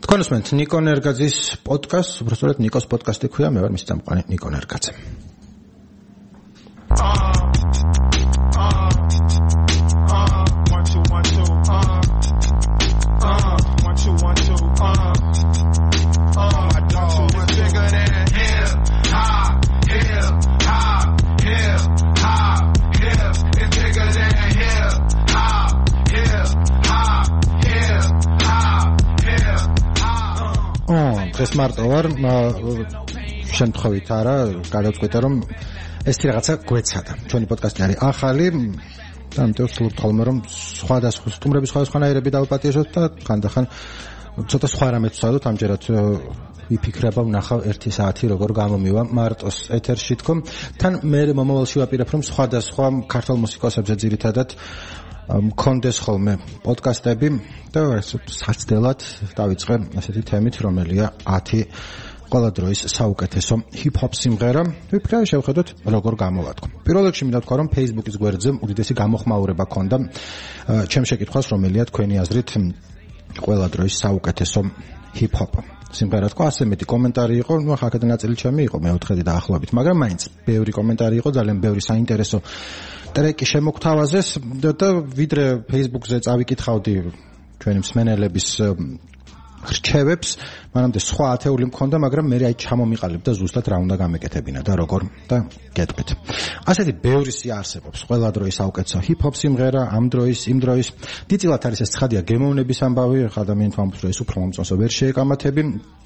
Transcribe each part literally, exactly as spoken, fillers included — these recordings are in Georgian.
თქვენსმენთ ნიკო ნერგაძის პოდკასტს, უბრალოდ ნიკოს პოდკასტი ქვია, მე ვარ მისი წამყვანი ნიკო ნერგაძე. დღეს მარტო ვარ, შემთხვევით არა, გადავწყვიტე რომ ეს რაღაცა გვეცადა. ჩვენი პოდკასტი არის ახალი და ამიტომ ვსურვთ ხოლმე რომ სხვადასხვა სტუმრების სხვადასხვანაირები დავაპატიჟოთ და ხანდახან ცოტა სხვა რამეც ვსვადოთ. ამჯერად ვიფიქრება ვნახავ ერთი საათი როგორ გამომივა მარტოს ეთერში თქო. თან მე მომავალში ვაპირებ რომ სხვადასხვა ქართულ მუსიკოსებზე ძირითადად მქონდეს ხოლმე პოდკასტები და საცდელად დავიწყე ასეთი თემით, რომელია ათი ყველა დროის საუკეთესო ჰიპ-ჰოპ სიმღერა. ვიფიქრე შევხედოთ როგორ გამოვატყო. პირველ რიგში მინდა ვთქვა რომ Facebook-ის გვერდზე უდიდესი გამოხმაურება ქონდა ჩემ შეკითხვას, რომელია თქვენი აზრით ყველა დროის საუკეთესო ჰიპ-ჰოპ სიმღერა. თქვა ასე მეტი კომენტარი იყო, ნუ ახლა აქედან ნაწილი ჩემი იყო, მეოთხედი დაახლოებით, მაგრამ მაინც ბევრი კომენტარი იყო, ძალიან ბევრი საინტერესო ტრეკი შემოგთავაზეს და ვიდრე Facebook-ზე წავიკითხავდი ჩვენი მსმენელების რჩევებს, მანამდე სხვა ათეული მქონდა, მაგრამ მე აი ჩამომიყალიბდა ზუსტად რა უნდა გამეკეთებინა და როგორ და გეტყვით. ასეთი ბევრი სია არსებობს, ყველა დროის საუკეთესო ჰიპ-ჰოპ სიმღერა, ამ დროის, იმ დროის. დიდწილად არის ეს ცხადია გემოვნების ამბავი, ხა ადამიანს ვამბობ რომ ეს უფრო მომწონსო ვერ შეეკამათები.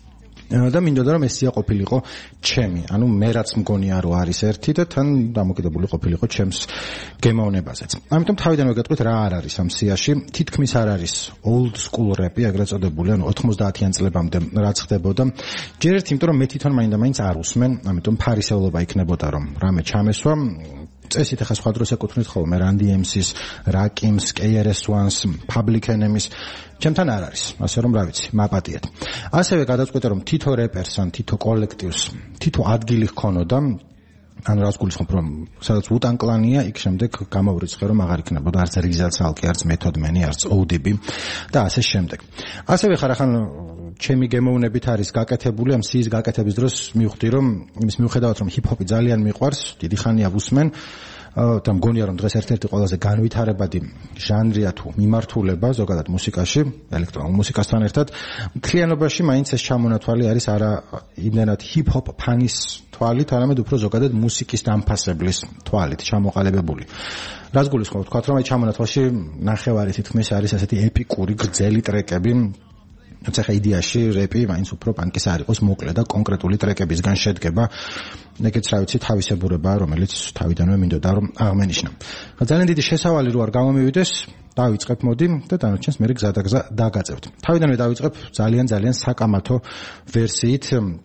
და მინდოდა რომ ესია ყოფილიყო ჩემი, ანუ მე რაც მგონია რომ არის ერთი და თან დამოკიდებული ყოფილიყო ჩემს გემოვნებაზეც. ამიტომ თავიდანვე გეტყვით რა არ არის ამ სიაში. თითქმის არ არის old school rap-ი, ეგრეთ წოდებული, ანუ ოთხმოცდაათიან წლებამდე რაც ხდებოდა. ჯერ ერთი, იმიტომ რომ მე თვითონ მაინდა-მაინც არ უსმენ, ამიტომ ფარისევლობა იქნებოდა რომ რამე ჩამესვა. წესით ახლა სხვა დროს ეკუთვნით ხოლმე Run-D M C-ს, Rakim-ს, K R S One-ს, Public Enemy-ს. ჩემთან არ არის, ასე რომ რა ვიცი, მაპატიეთ. ასევე გადავწყვიტე რომ თითო რეპერს ან თითო კოლექტივს თითო ადგილი ჰქონოდა, ანუ რას გულისხმობ რომ სადაც Wu-Tang Clan-ია, იქ შემდეგ გამოვრიცხე რომ აღარ იქნებოდა არც Rizal Salki, არც Method Man-ი, არც O D B და ასე შემდეგ. ასევე ხარ ახლა ჩემი გემოვნებით არის გაკეთებული, ამ სიის გაკეთების დროს მივხვდი რომ იმის მიუხედავად რომ ჰიპ-ჰოპი ძალიან მიყვარს, დიდი ხანია ვუსმენ და მგონია რომ დღეს ერთ-ერთი ყველაზე განვითარებადი ჟანრია თუ მიმართულება ზოგადად მუსიკაში, ელექტრონულ მუსიკასთან ერთად, მთლიანობაში მაინც ეს ჩამონათვალი არის არა იმდენად ჰიპ-ჰოპ ფანის თვალით, არამედ უფრო ზოგადად მუსიკის დამფასებლის თვალით ჩამოყალიბებული. რას გულისხმობ, თქვა რომ აი ჩამონათვალში ნახევარი თითქმის არის ასეთი ეპიკური გრძელი ტრეკები. თუმცა ხა იდეაში რეპი მაინც უფრო პანკის არ იყოს, მოკლე და კონკრეტული ტრეკებისგან შედგება. ეგეც რა ვიცი თავისებურებაა, რომელიც თავიდანვე მინდოდა რომ აღმენიშნა. ძალიან დიდი შესავალი რო არ გამომივიდეს, დავიწყებ მოდი და დანარჩენს მე გზადაგზა დაგაწევთ. თავიდანვე დავიწყებ ძალიან ძალიან საკამათო ვერსიით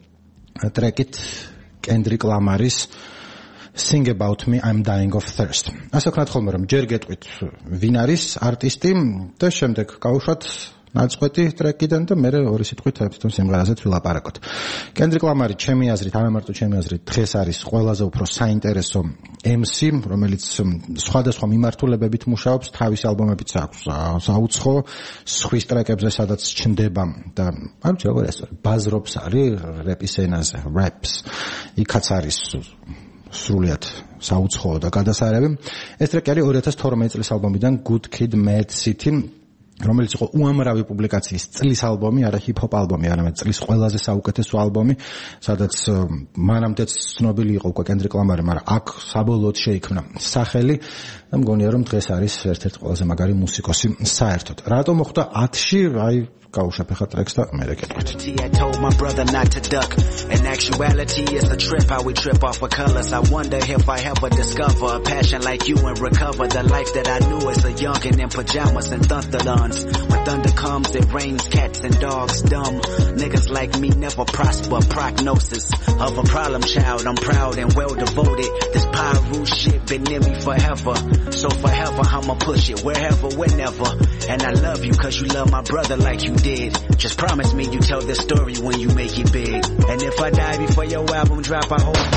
ტრეკით Kendrick Lamar-ის Sing About Me, I'm Dying of Thirst. ასე ვქნათ ხოლმე რომ ჯერ გეტყვით ვინ არის არტისტი და შემდეგ გავუშვათ ნაწყვეტი ტრეკიდან და მე ორი სიტყვით თვითონ სიმღერაზეც ვილაპარაკოთ. Kendrick Lamar ჩემი აზრით, არა მარტო ჩემი აზრით, დღეს არის ყველაზე უფრო საინტერესო M C, რომელიც სხვადასხვა მიმართულებებით მუშაობს, თავის ალბომებიც აქვს საუცხო, სხვის ტრეკებზე სადაც ჩნდება და არ ვიცი როგორ ეს ბაზრობს არის რეპის ენაზე, raps. იქაც არის სრულიად საუცხო და გადასარევი. ეს ტრეკი არის ორი ათას თორმეტი წლის ალბომიდან Good Kid, Mad City, რომელიც იყო უამრავი პუბლიკაციის წლის ალბომი, არა ჰიპ-ჰოპ ალბომი, არამედ წლის ყველაზე საუკეთესო ალბომი, სადაც მანამდეც ცნობილი იყო უკვე Kendrick Lamar, მაგრამ აქ საბოლოოდ შეიქმნა სახელი და მგონია რომ დღეს არის ერთ-ერთი ყველაზე მაგარი მუსიკოსი საერთოდ. რატო მოხდა ათში, აი გავუშვებ ახლა ტრეკს და მე რეკეთქვით. I told my brother not to duck. In actuality, it's a trip how we trip off of colors. I wonder if I ever discover a passion like you and recover the life that I knew as a youngin' in pajamas and thunderlons. When thunder comes, it rains cats and dogs. Dumb niggas like me never prosper. Prognosis of a problem child. I'm proud and well devoted. This Pyru shit been in me forever. So forever I'ma push it wherever, whenever. And I love you cause you love my brother like you did. Just promise me you tell this story when you make it big. And if I die before your album drop, I hope.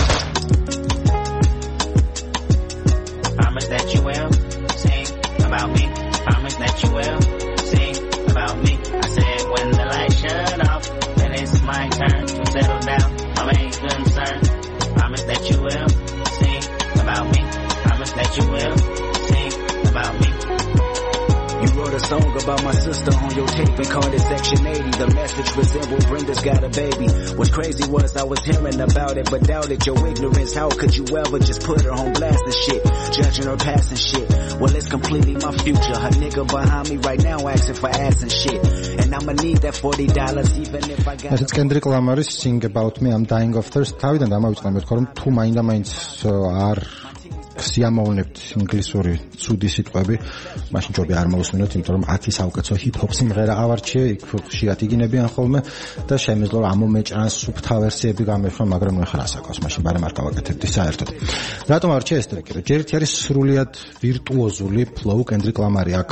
Promise that you will sing about me. Promise that you will sing about me. I said when the lights shut off. about my sister on your tape and called it Section eighty. The message resembled Brenda's got a baby. What's crazy was I was hearing about it but doubted your ignorance. How could you ever just put her on blast and shit, judging her past and shit? Well, it's completely my future. Her nigga behind me right now asking for ass and shit, and I'ma need that forty dollars even if I got. It's Kendrick Lamar's Sing About Me, I'm Dying of Thirst. თავიდან დამავიწყდა მეთქვა რომ თუ მაინდა მაინც არ სიამოვნებთ ინგლისური ცუდი სიტყვები, მაშინ ჯობია არ მოусმინოთ, იმიტომ რომ ათი საუკეთესო ჰიპ-ჰოპ სიმღერა ავარჩიე, იქ ხშირად იგინებიან ხოლმე და შემეძლო რომ ამომეჭრან სუფთა ვერსიები გამეშვა, მაგრამ ნუ ახლა ასაკავს, მაშინ ბარემ არ გავაკეთებდი საერთოდ. რატომ ავარჩიე ეს ტრეკი? ჯერ ერთი არის სრულიად ვირტუოზული ფლოუ, Kendrick Lamar აქ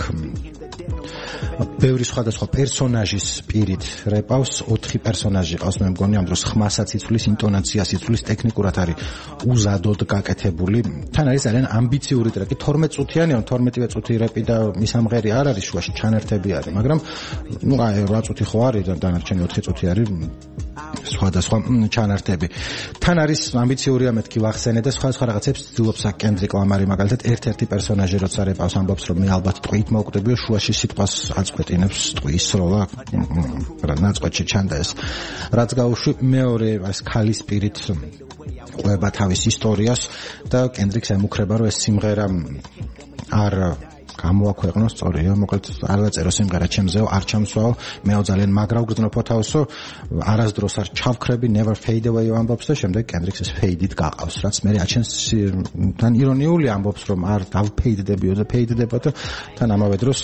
ბევრი სხვადასხვა პერსონაჟის პირით რეპავს, ოთხი პერსონაჟი ყავს, მე მგონი ამ დროს ხმასაც იცვლის, ინტონაციას იცვლის, ტექნიკურად არის უზადოდ გაკეთებული. თან არის ძალიან ამბიციური ტრეკი, თორმეტ წუთიანი, თორმეტი წუთი რეპი და მისამღერი არ არის, შუაში ჩანერთები არის, მაგრამ ნუ აი რვა წუთი ხო არის და დანარჩენი ოთხი წუთი არის სხვადასხვა ჩანართები. თან არის ამბიციურია მეთქი ვახსენე და სხვა სხვა რაღაცებს ცდილობს Kendrick Lamar, მაგალითად ერთ-ერთი პერსონაჟი როცა რეპავს ამბობს რომ მე ალბათ ტყვით მოვკვდებიო, შუაში სიტყვას აწყვეტინებს ტყვის სროლა, რა ნაწყვეტში ჩანდა ეს. რაც გაუშვი მეორე ეს ქალის პირით ყვება თავის ისტორიას და Kendrick-ს ემუქრება რომ ეს სიმღერა არ გამოაქვეყნოს, სწორია, მოკლედ არ დაწერო სიმღერა ჩემზეო, არ ჩამსვაო, მეო ძალიან მაგრა ვგრძნობო თავსო, არასდროს არ ჩავქრები, never fade away ამბობს და შემდეგ Kendrick-ს ეს fade-ით გაყავს, რაც მე აჩენს თან ირონიული ამბობს რომ არ დავფეიდდებიო და ფეიდდება და თან ამავე დროს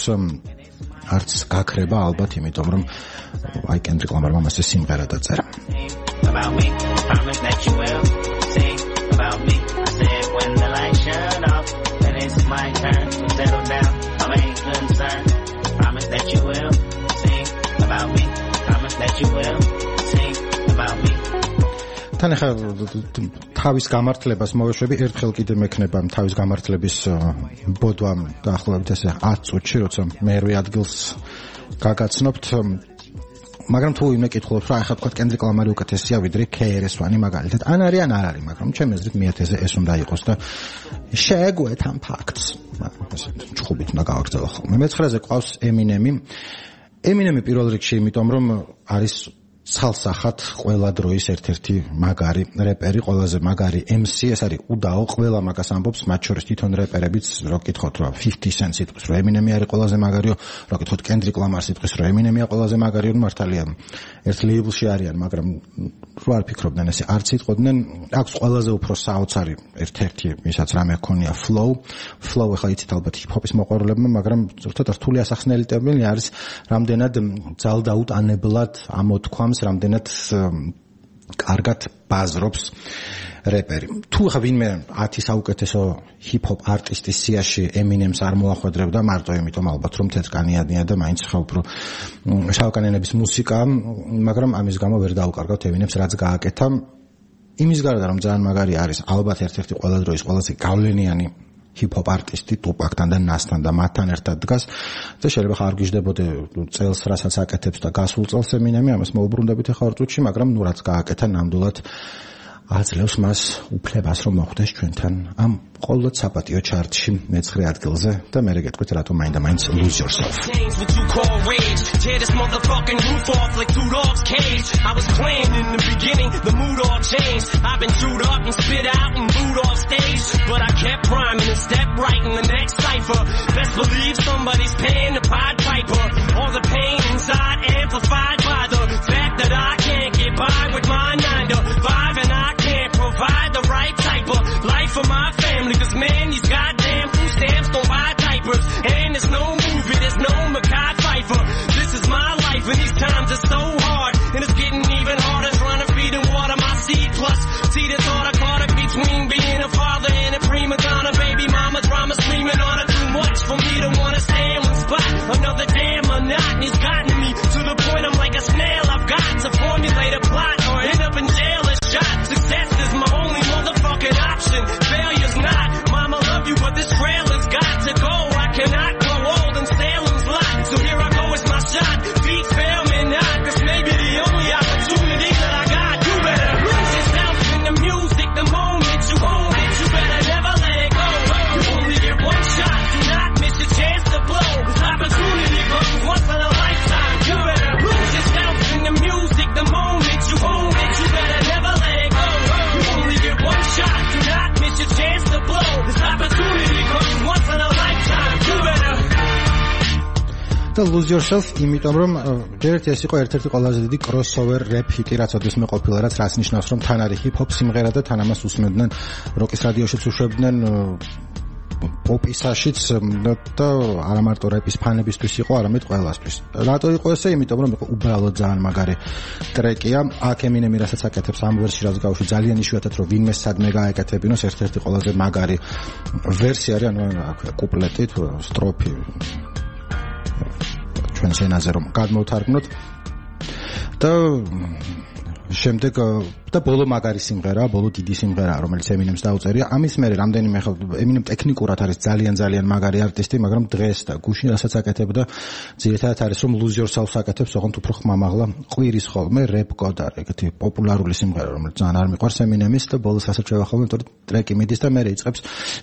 არც გაქრება ალბათ, იმიტომ რომ აი Kendrick Lamar მამას ეს სიმღერა დაწერა. About me, promise that you will sing about me. I said when the lights shut off, then it's my turn to settle down. I ain't concerned. Promise that you will sing about me. Promise that you will sing about me. თან ახლა თავის გამართლებას მოვეშვები, ერთხელ კიდე მექნება თავის გამართლების ბოდვამ დაახლოებით ესე ათ წუთში, როცა მერვე ადგილს გაგაცნობთ. მაგრამ თუ იმე კითხულობთ რა, ახლა თქვა Kendrick Lamar უკეთესია ვიდრე K R S-ვანი მაგალითად. ან არის ან არ არის, მაგრამ ჩემი აზრით მეათეზე ეს უნდა იყოს და შეგვეთ ამ ფაქტს. ესე ჩხუბით უნდა გავაგრძელო ხოლმე. მეცხრეზე ყავს Eminem-ი. Eminem-ი პირველ რიგში, იმიტომ რომ არის ცალსახად ყველა დროის ერთ-ერთი მაგარი რეპერი, ყველაზე მაგარი M C, ეს არის უდაო, ყველა მაგას ამბობს, მათ შორის თვითონ რეპერებიც, რო კითხოთ რა fifty cent სიტყვის, რომ Eminem-ი არის ყველაზე მაგარიო, რო კითხოთ Kendrick Lamar სიტყვის, რომ Eminem-ია ყველაზე მაგარიო, მართალია ერთ ლეიბლში არიან, მაგრამ რო არ ფიქრობდნენ ესე, არც იტყოდნენ, აქვს ყველაზე უფრო საოცარი ერთ-ერთი, ვისაც რამე ჰქონია flow, flow ახლა იცით ალბათ hip-hop-ის მოყვარულებმა, მაგრამ ზუსტად რთული ასახსნელი ტერმინი არის, რამდენად ძალდაუტანებლად ამოთქვამს, რამდენად კარგად ბაზრობს რეპერი. თუ ხა ვინმე ათი საუკეთესო ჰიპ-ჰოპ არტისტის სიაში Eminem-ს არ მოახვედრებდა, მარტო იმიტომ ალბათ რომ თეთრკანიანია და მაინც ხა უფრო შავკანიანების მუსიკა, მაგრამ ამის გამო ვერ დაუკარგავთ Eminem-ს, რაც გააკეთა. იმის გარდა რომ ძალიან მაგარი არის, ალბათ ერთ-ერთი ყველა დროის ყველაზე გავლენიანი hip-hop არტისტი Tupac-თან და Nas-თან და მათთან ერთად დგას და შეიძლება ხარ გიждდებოდე წელს რასაც აკეთებს და გასულ წელს Eminem-ი, ამას მოუბრუნდებით ახლა ორ წუთში, მაგრამ ნუ რაც გააკეთა ნამდვილად აძლევს მას უფლებას რომ მოხვდეს ჩვენთან ამ ყოველდღიურ საპატიო ჩარტში მეცხრე ადგილზე და მე რეგეთქვით რატომ მაინდა მაინც Lose Yourself. Tear this motherfucking roof off like two dogs cage. I was playing in the beginning, the mood all changed. I've been chewed up and spit out and booed off stage, but I kept rhyming and stepped right in the next cipher. Best believe somebody's paying the Pied Piper. All the pain inside amplified by the fact that I can't get by with my nine to five and I can't provide the right type of life for my family. Cause man, these goddamn food stamps don't buy diapers. And there's no movie, there's no Mackay Pfeiffer. This is my life and these times are so hard. And it's getting even harder trying to feed and water my seed. Plus, see the thought I caught it between being a father and a prima donna. Baby mama drama screaming on her too much for me to wanna stay in one spot. Another damn monotony's gotten me to the point I'm like a snail. I've got to formulate a plot or end up in jail or shot. Success is my only motherfucking option. Failure's not. Mama love you, but this trailer's got to go. I cannot grow old in Salem's lot. So here I go, it's my shot. Feet fail me not. Cause maybe და Lose Yourself, იმიტომ რომ ერთ ეს იყო ერთ-ერთი ყველაზე დიდი crossover rap hit-ი, რაც ოდესმე ყოფილა, რაც რას ნიშნავს, რომ თან არის hip-hop სიმღერა და თან ამას უსმენდნენ როკის რადიოშიც უშვებდნენ პოპისაშიც და არა მარტო რეპის ფანებისთვის იყო, არამედ ყველასთვის. რატო იყო ესე? იმიტომ რომ იყო უბრალოდ ძალიან მაგარი ტრეკია. აქ ემინემი რასაც აკეთებს ამ ვერსში, რაც გავუშვი, ძალიან იშვიათად რომ ვინმე სადმე გაეკეთებინოს, ერთ-ერთი ყველაზე მაგარი ვერსია არის, ანუ კუპლეტი თუ სტროფი ჩვენ სცენაზე რომ გადმოვთარგმნოთ და შემდეგ და ბოლო მაგარი სიმღერა, ბოლო დიდი სიმღერა, რომელიც ემინემს დაუწერია. ამის მერე რამდენიმე ხელ ემინემ ტექნიკურად არის ძალიან ძალიან მაგარი არტისტი, მაგრამ დღეს და გუშინ რასაც აკეთებდა, ძირითადად არის რომ Lose Yourself აკეთებს, ოღონდ უფრო ხმამაღლა ყვირის ხოლმე rap god არის, ეგეთი პოპულარული სიმღერა, რომელიც ძალიან არ მიყვარს ემინემის და ბოლოს რასაც შევა ხოლმე, თორე ტრეკი მიდის და მერე იწყებს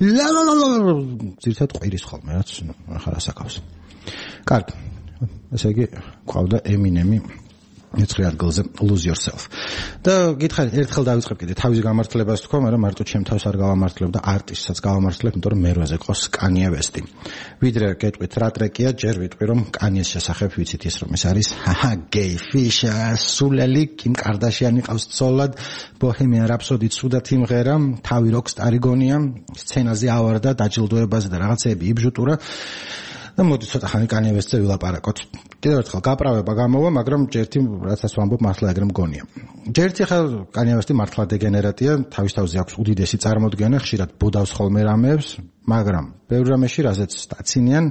ძირითადად ყვირის ხოლმე, რაც ახლა რასაკავს. კარგი. ესე იგი, ყავდა ემინემი მეცხრე ადგილზე Lose Yourself. და გითხარით, ერთხელ დავიწყებ კიდე თავის გამართლებას თქვა, მაგრამ მარტო ჩემ თავს არ გავამართლებ და არტისტსაც გავამართლებ, იმიტომ რომ მერვეზე ყავს Kanye West-ი. ვიდრე გეტყვით რა ტრეკია, ჯერ ვიტყვი რომ Kanye-ს შესახებ ვიცით ის რომ ეს არის ჰაჰა Gay Fish, სულელი Kim Kardashian-ი ყავს ცოლად, Bohemian Rhapsody ცუდად იმღერა, თავი როკსტარი გონია, სცენაზე ავარდა, დაჯილდოებაზე და რაღაცეები იბჟუტურა. და მოდი ცოტა ხანი Kanye West-ზე ვილაპარაკოთ. კიდევ ერთხელ გაправება გამოვა, მაგრამ ჯერთი რასაც ვამბობ მართლა ეგრე მგონია. ჯერთი ხა Kanye West-ი მართლა დეგენერატია, თავის თავზე აქვს უდიდესი წარმოდგენა, ხშირად ბოდავს ხოლმე რამეებს, მაგრამ ბევრ რამეში რაზეც დაცინიან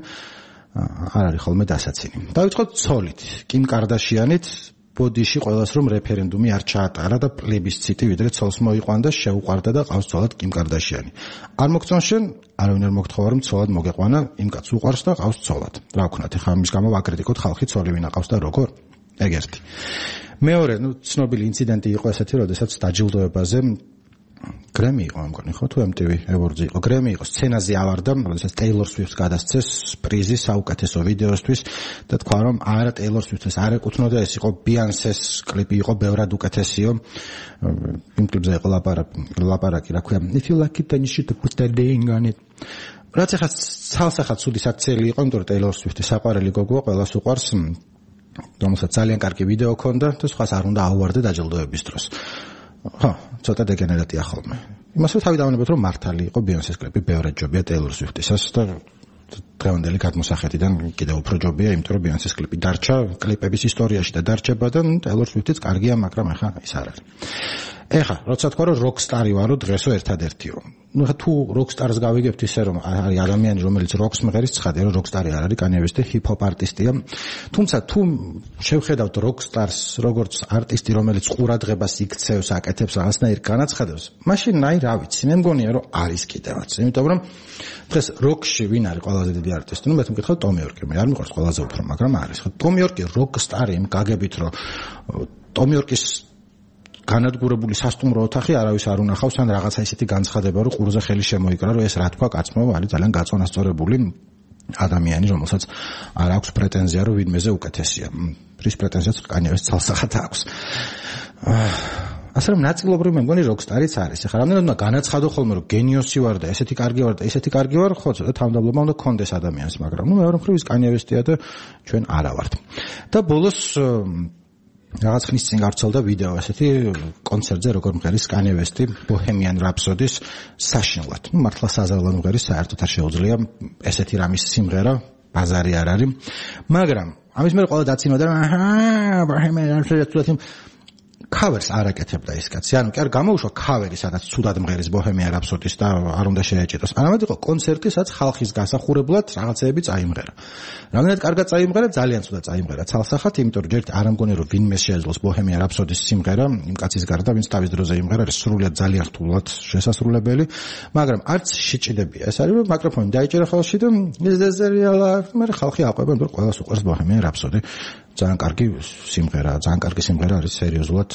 არ არის ხოლმე დასაცინი. დავიწყოთ ცოლით, Kim Kardashian-ით ბოდიში ყველას რომ რეფერენდუმი არ ჩაატარა და პლებისციტი ვიდრე ცოლს მოიყვანდა, შეუყვარდა და ყავს ცოლად Kim Kardashian-ი. არ მოგწონს შენ? არავინ არ მოგთხოვა რომ ცოლად მოგეყვანა, იმ კაცს უყვარს და ყავს ცოლად. რა ვქნათ, ეხლა ამის გამო ვაკრიტიკოთ ხალხი ცოლი ვინა ყავს და როგორ? ეგ ერთი. მეორე, ნუ ცნობილი ინციდენტი იყო ესეთი, როდესაც დაჯილდოებაზე Grammy იყო ამგონი ხო თუ M T V Awards იყო Grammy იყო სცენაზე ავარდა, როდესაც Taylor Swift გადასცეს პრიზი საუკეთესო ვიდეოსთვის და თქვა რომ არა Taylor Swift-ს არ ეკუთვნოდა, ეს იყო Beyoncé-ს კლიპი იყო ბევრად უკეთესიო. იმ კლიპზე იყო ლაპარაკი, რა ქვია, if you like it then you should put that thing on it. რაც ახლა ცალსახად ცუდი საქციელი იყო, იმიტომ რომ Taylor Swift-ი საყვარელი გოგოა, ყველას უყვარს, რომელსაც ძალიან კარგი ვიდეო ჰქონდა და სხვას არ უნდა აუვარდა დაჯილდოების დროს. ხო, ცოტა დეგენერატია ხოლმე. იმას რომ თავი დავანებოთ რომ მართალი იყო Beyoncé-ს კლიპი ბევრად ჯობია Taylor Swift-ისას და დღევანდელი გადმოსახედიდან კიდევ უფრო ჯობია, იმიტომ რომ Beyoncé-ს კლიპი დარჩა კლიპების ისტორიაში და დარჩება და Taylor Swift-იც კარგია, მაგრამ ახლა ის არ არის. ეხლა, როცა თქვა რომ rockstar-ი ვარო, დღესო ერთადერთიო. ნუ ხა თუ rockstar-ს გავიგებთ ისე რომ არის ადამიანი, რომელიც rock-ს მღერის, ცხადია რომ rockstar-ი არ არის, Kanye West-ი hip-hop არტისტია. თუმცა თუ შევხედავთ rockstar-ს როგორც არტისტი, რომელიც ყურადღებას იქცევს, აკეთებს რაღაცნაირ განაცხადებს, მაშინ ნაი რა ვიცი, მე მგონია რომ არის კიდევაც. იმიტომ რომ დღეს rock-ში ვინ არის ყველაზე დიდი არტისტი? ნუ მე მეკითხავ Tom York-ი, მე არ მიყვარს ყველაზე უფრო, მაგრამ არის. ხო, Tom York-ი rockstar-ი, იმ გაგებით რომ Tom York-ის განადგურებული სასტუმრო ოთახი არავის არ უნახავს, ან რაღაცა ისეთი განცხადება, რომ ყურზე ხელი შემოიკრა, რომ ეს რა თქვა კაცმა, არის ძალიან გაწონასწორებული ადამიანი, რომელსაც არ აქვს პრეტენზია, რომ ვინმეზე უკეთესია. რის პრეტენზიაც Kanye West ცალსახად აქვს. ასე რომ ნაწილობრივ მე მგონი rockstar-იც არის. ეხლა რამდენად უნდა განაცხადო ხოლმე, რომ გენიოსი ვარ და ესეთი კარგი ვარ და ესეთი კარგი ვარ, ხო, ცოტა თავმდაბლობა უნდა კონდეს ადამიანს, მაგრამ ნუ მეორე მხრივ ის Kanye West-ია და ჩვენ არა ვართ. და ბოლოს რაღაც ხნის წინ გავრცელდა ვიდეო ასეთი კონცერტზე, როგორ მღერის Kanye West-ი Bohemian Rhapsody-ს საშინლად. ნუ მართლა საზარლად მღერის, საერთოდ არ შეუძლია ესეთი რამის სიმღერა, ბაზარი არ არის. მაგრამ ამის მერე ყველა დაცინოდა, აჰა, Bohemian Rhapsody-ს cover-ს არ აკეთებდა ის კაცი. ანუ კი არ გამოუშვა cover-ი, სადაც ცუდად მღერის Bohemian Rhapsody-ს და არ უნდა შეეჭედოს. არამედ იყო კონცერტი, სადაც ხალხის გასახურებლად რაღაცეები წაიმღერა. რამდენად კარგად წაიმღერა, ძალიან ცუდად წაიმღერა ცალსახად, იმიტომ რომ ჯერ არ მგონი რომ ვინმე შეეძლოს Bohemian Rhapsody-ს სიმღერა, იმ კაცის გარდა, ვინც თავის დროზე იმღერა, არის სრულიად ძალიან რთულად შესასრულებელი, მაგრამ არც შეჭიდებია. ეს არის რომ მიკროფონი დაიჭერა ხალხში და is this the real life? მე ხალხი აყვება, რომ ყველას უყვარს Bohemian Rhapsody. ძალიან კარგი სიმღერა, ძალიან კარგი სიმღერა არის სერიოზულად.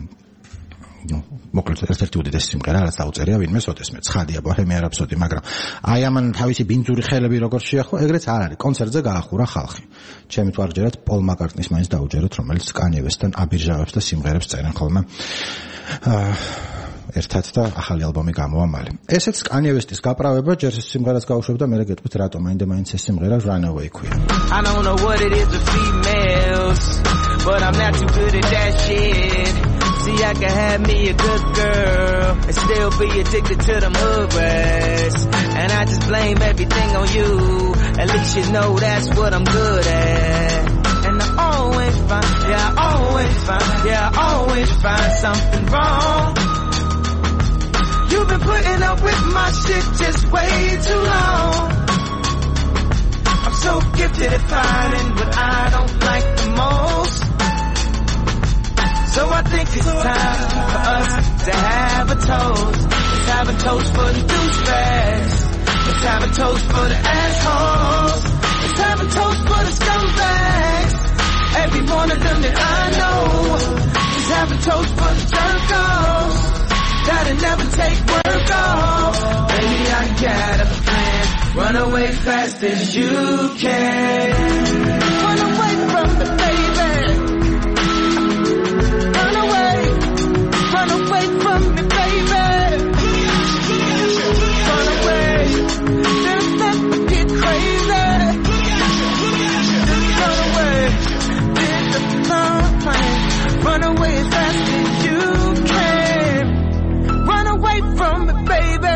ნუ მოკლედ ერთ-ერთი უდიდესი სიმღერა, რაც დაუწერია ვინმე სოთესმე. ცხადია Bohemian Rhapsody, მაგრამ აი ამან თავისი ბინძური ხელები როგორ შეახო, ეგრეც არ არის. კონცერტზე გაახურა ხალხი. ჩემი თვალჯერათ Paul McCartney-ს მაინც დაუჯეროთ, რომელიც Kanye West-თან აბირჟავებს და სიმღერებს წერენ ხოლმე. აა ერთად და ახალი ალბომი გამოვა მალე. ესეც Kanye West-ის გაправება, ჯერ ეს სიმღერას გავუშვებ და მერე გეტყვით რატომ მაინდა მაინც ეს სიმღერა Runaway ქვია. I don't know what it is with females, but I'm not too good at that shit. See, I can have me a good girl and still be addicted to them hood rats. And I just blame everything on you. At least you know that's what I'm good at. And I always find, yeah, I always find, yeah, I always find something wrong. You've been putting up with my shit just way too long. I'm so gifted at finding what I don't like the most. So I think it's time for us to have a toast. Let's have a toast for the douchebags. Let's have a toast for the assholes. Let's have a toast for the scumbags. Every one of them that I know. Let's have a toast for the jerk-offs that'll never take work off. Baby, I got a plan. Run away fast as you can. Run away from me, baby. Run away. Run away from me, baby. Run away. Then let me get crazy. Just run away. Then the plan. Run away as fast as you can. Run away from me, baby.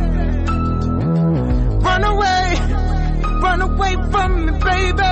Run away. Run away from me, baby.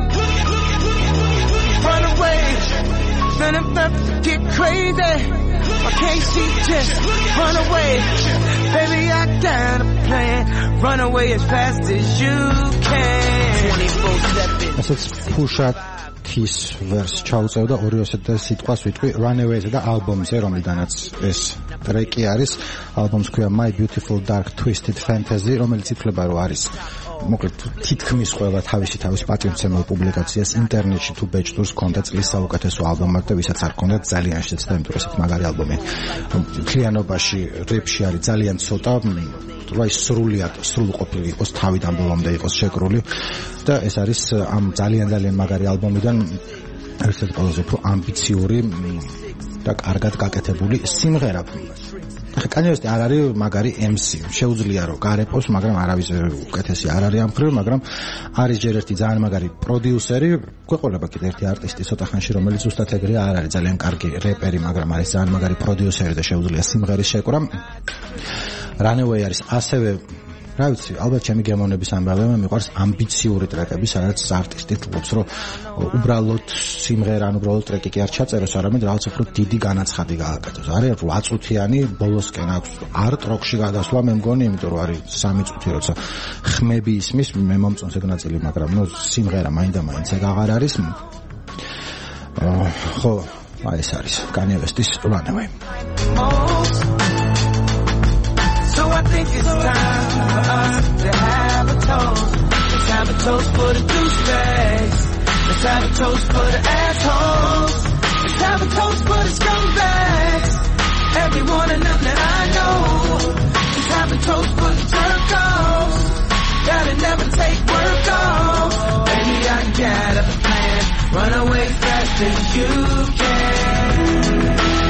Run away. Then I'm about to get crazy. Why can't she just run away? Baby, I got a plan. Run away as fast as you can. twenty-four seven. Ესეც Pusha T-ის ვერსს ჩაუწევდა ორი-ოცდაათი სიტყვას ვიტყვი Runaway-ზე და ალბომზე, რომლიდანაც ეს ტრეკი არის. ალბომს ქვია My Beautiful Dark Twisted Fantasy, რომელიც ითვლება რომ არის მოკლედ თითქმის ყველა თავისი თავის პატივმცემელ პუბლიკაციას ინტერნეტში თუ ბეჭდურს ჰქონდა წლის საუკეთესო ალბომად და ვისაც არ ჰქონდა ძალიან შეცდა, იმიტომ რომ ესეთ მაგარი ალბომი მთლიანობაში რეპში არის ძალიან ცოტა, რომ ის სრულიად სრულყოფილი იყოს, თავიდან ბოლომდე იყოს შეკრული და ეს არის ამ ძალიან ძალიან მაგარი ალბომიდან ერთ-ერთი ყველაზე უფრო ამბიციური და კარგად გაკეთებული სიმღერა. Kanye West არ არის მაგარი M C. შეუძლია რომ გარეპოს, მაგრამ არავის უკეთესი არ არის ამ მხრივ, მაგრამ არის ჯერ ერთი ძალიან მაგარი პროდიუსერი, გვეყოლება კიდე ერთი არტისტი ცოტა ხანში, რომელიც ზუსტად ეგრეა, არ არის ძალიან კარგი რეპერი, მაგრამ არის ძალიან მაგარი პროდიუსერი და შეუძლია სიმღერის შეკრა. Runaway არის ასევე რა ვიცი, ალბათ ჩემი გემოვნების ამბავია, მიყვარს ამბიციური ტრეკები, სადაც არტისტი თვლობს, რომ უბრალოდ სიმღერა, ან უბრალოდ ტრეკი კი არ ჩაწეროს, არამედ რაღაც უფრო დიდი განაცხადი გააკეთოს. არის რვა წუთიანი ბოლოსკენ აქვს არტ როკში გადასვლა, მე მგონი, იმიტომ რომ არის სამი წუთი, როცა ხმები ისმის, მე მომწონს ეგ ნაწილი, მაგრამ ნუ სიმღერა მაინდა-მაინც ეგ აღარ არის. ხო, აი ეს არის Kanye West-ის Runaway. So I think it's time for us to have a toast. Let's have a toast for the douchebags. Let's have a toast for the assholes. Let's have a toast for the scumbags. Every one of them that I know. Let's have a toast for the jerk-offs that'll never take work off. Baby, I got a plan. Run away fast as you can.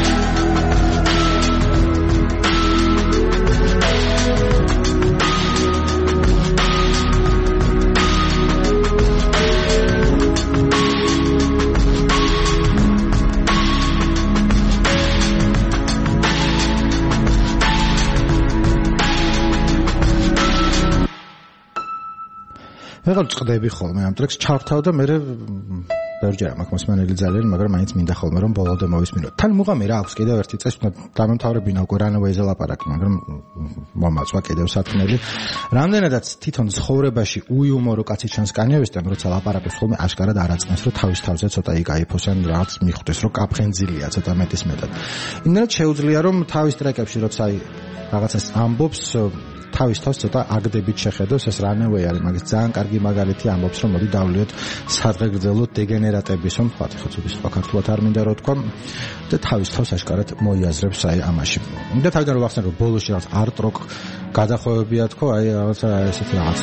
ვეღარ წqdები ხოლმე ამ ტრეკს ჩავთავ და მე ბევრჯერ მაქვს მოსმენელი ძალიან, მაგრამ მაინც მინდა ხოლმე რომ ბოლომდე მოვისმინოთ. თან მუღამი რა აქვს კიდევ ერთი წესი, დამემთავრებინა უკვე Runaway-ზე ლაპარაკი, მაგრამ მომაწვა კიდევ სათნელი. რამდენადაც თვითონ ცხოვრებაში უიუმორო კაცი ჩანს Kanye West-თან, როცა ლაპარაკობს ხოლმე აშკარად არ აწმენს, რომ თავის თავზე ცოტა იკაიფოს ან რაღაც მიხვდეს, რომ კაფხენძილია ცოტა მეტის მეტად. იმდენად შეუძლია რომ თავის ტრეკებში როცა აი რაღაცას ამბობს თავის თავს ცოტა აგდებით შეხედოს, ეს Runaway არის მაგის ძალიან კარგი მაგალითი, ამბობს რომ მოდი დავლიოთ სადღე გრძელოთ დეგენერატების, რომ თქვა ხო თუ სხვა ქართულად არ მინდა რომ თქვა და თავის თავს აშკარად მოიაზრებს აი ამაში. და თავიდან რომ ახსენე რომ ბოლოში რაღაც art rock გადახვევებია თქო, აი რაღაცა ესეთი რაღაცა.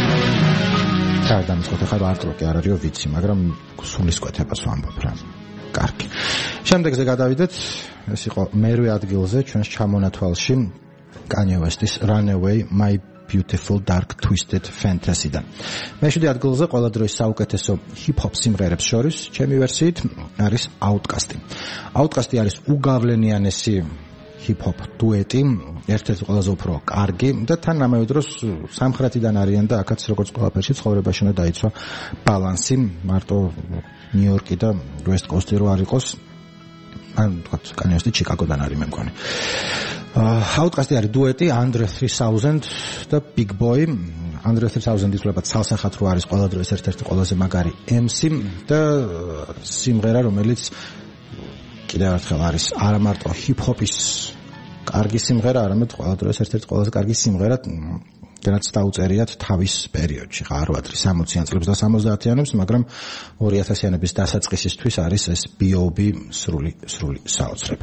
სადამწყოთ ახლა art rock-ი არ არისო ვიცი, მაგრამ სულისკვეთებას ვამბობ რა. კარგი. შემდეგზე გადავიდეთ, ეს იყო მერვე ადგილზე ჩვენს ჩამონათვალში Kanye West-ის Runaway My Beautiful Dark Twisted Fantasy-დან. მეშვიდე ადგილზე ყველა დროის საუკეთესო hip-hop სიმღერებს შორის ჩემი ვერსიით არის Outkast-ი. Outkast-ი არის უგავლენიანესი hip-hop დუეტი, ერთ-ერთი ყველაზე უფრო კარგი და თან ამავე დროს სამხრეთიდან არიან და აქაც როგორც ყველაფერში ცხოვრებაში უნდა დაიცვა ბალანსი, მარტო ნიუ-იორკი და West Coast-ი რო არ იყოს, ან თქვათ Kanye West-ი ჩიკაგოდან არის მე მგონი. Outkast-ი არის დუეტი Andre three thousand და Big Boy. Andre three thousand იცვლება ცალსახად რო არის ყველა დროის ერთ-ერთი ყველაზე მაგარი em ce და სიმღერა რომელიც კიდევ ერთხელ არის არა მარტო hip-hop-ის კარგი სიმღერა, არამედ ყველა დროის ერთ-ერთი ყველაზე კარგი სიმღერა, რაც დაუწერიათ თავის პერიოდში, ხა არ ვადრი სამოციან წლებს და სამოცდაათიანებს, მაგრამ ორი ათასიანების დასაწყისისთვის არის ეს B O B სრული სრული საოცრება.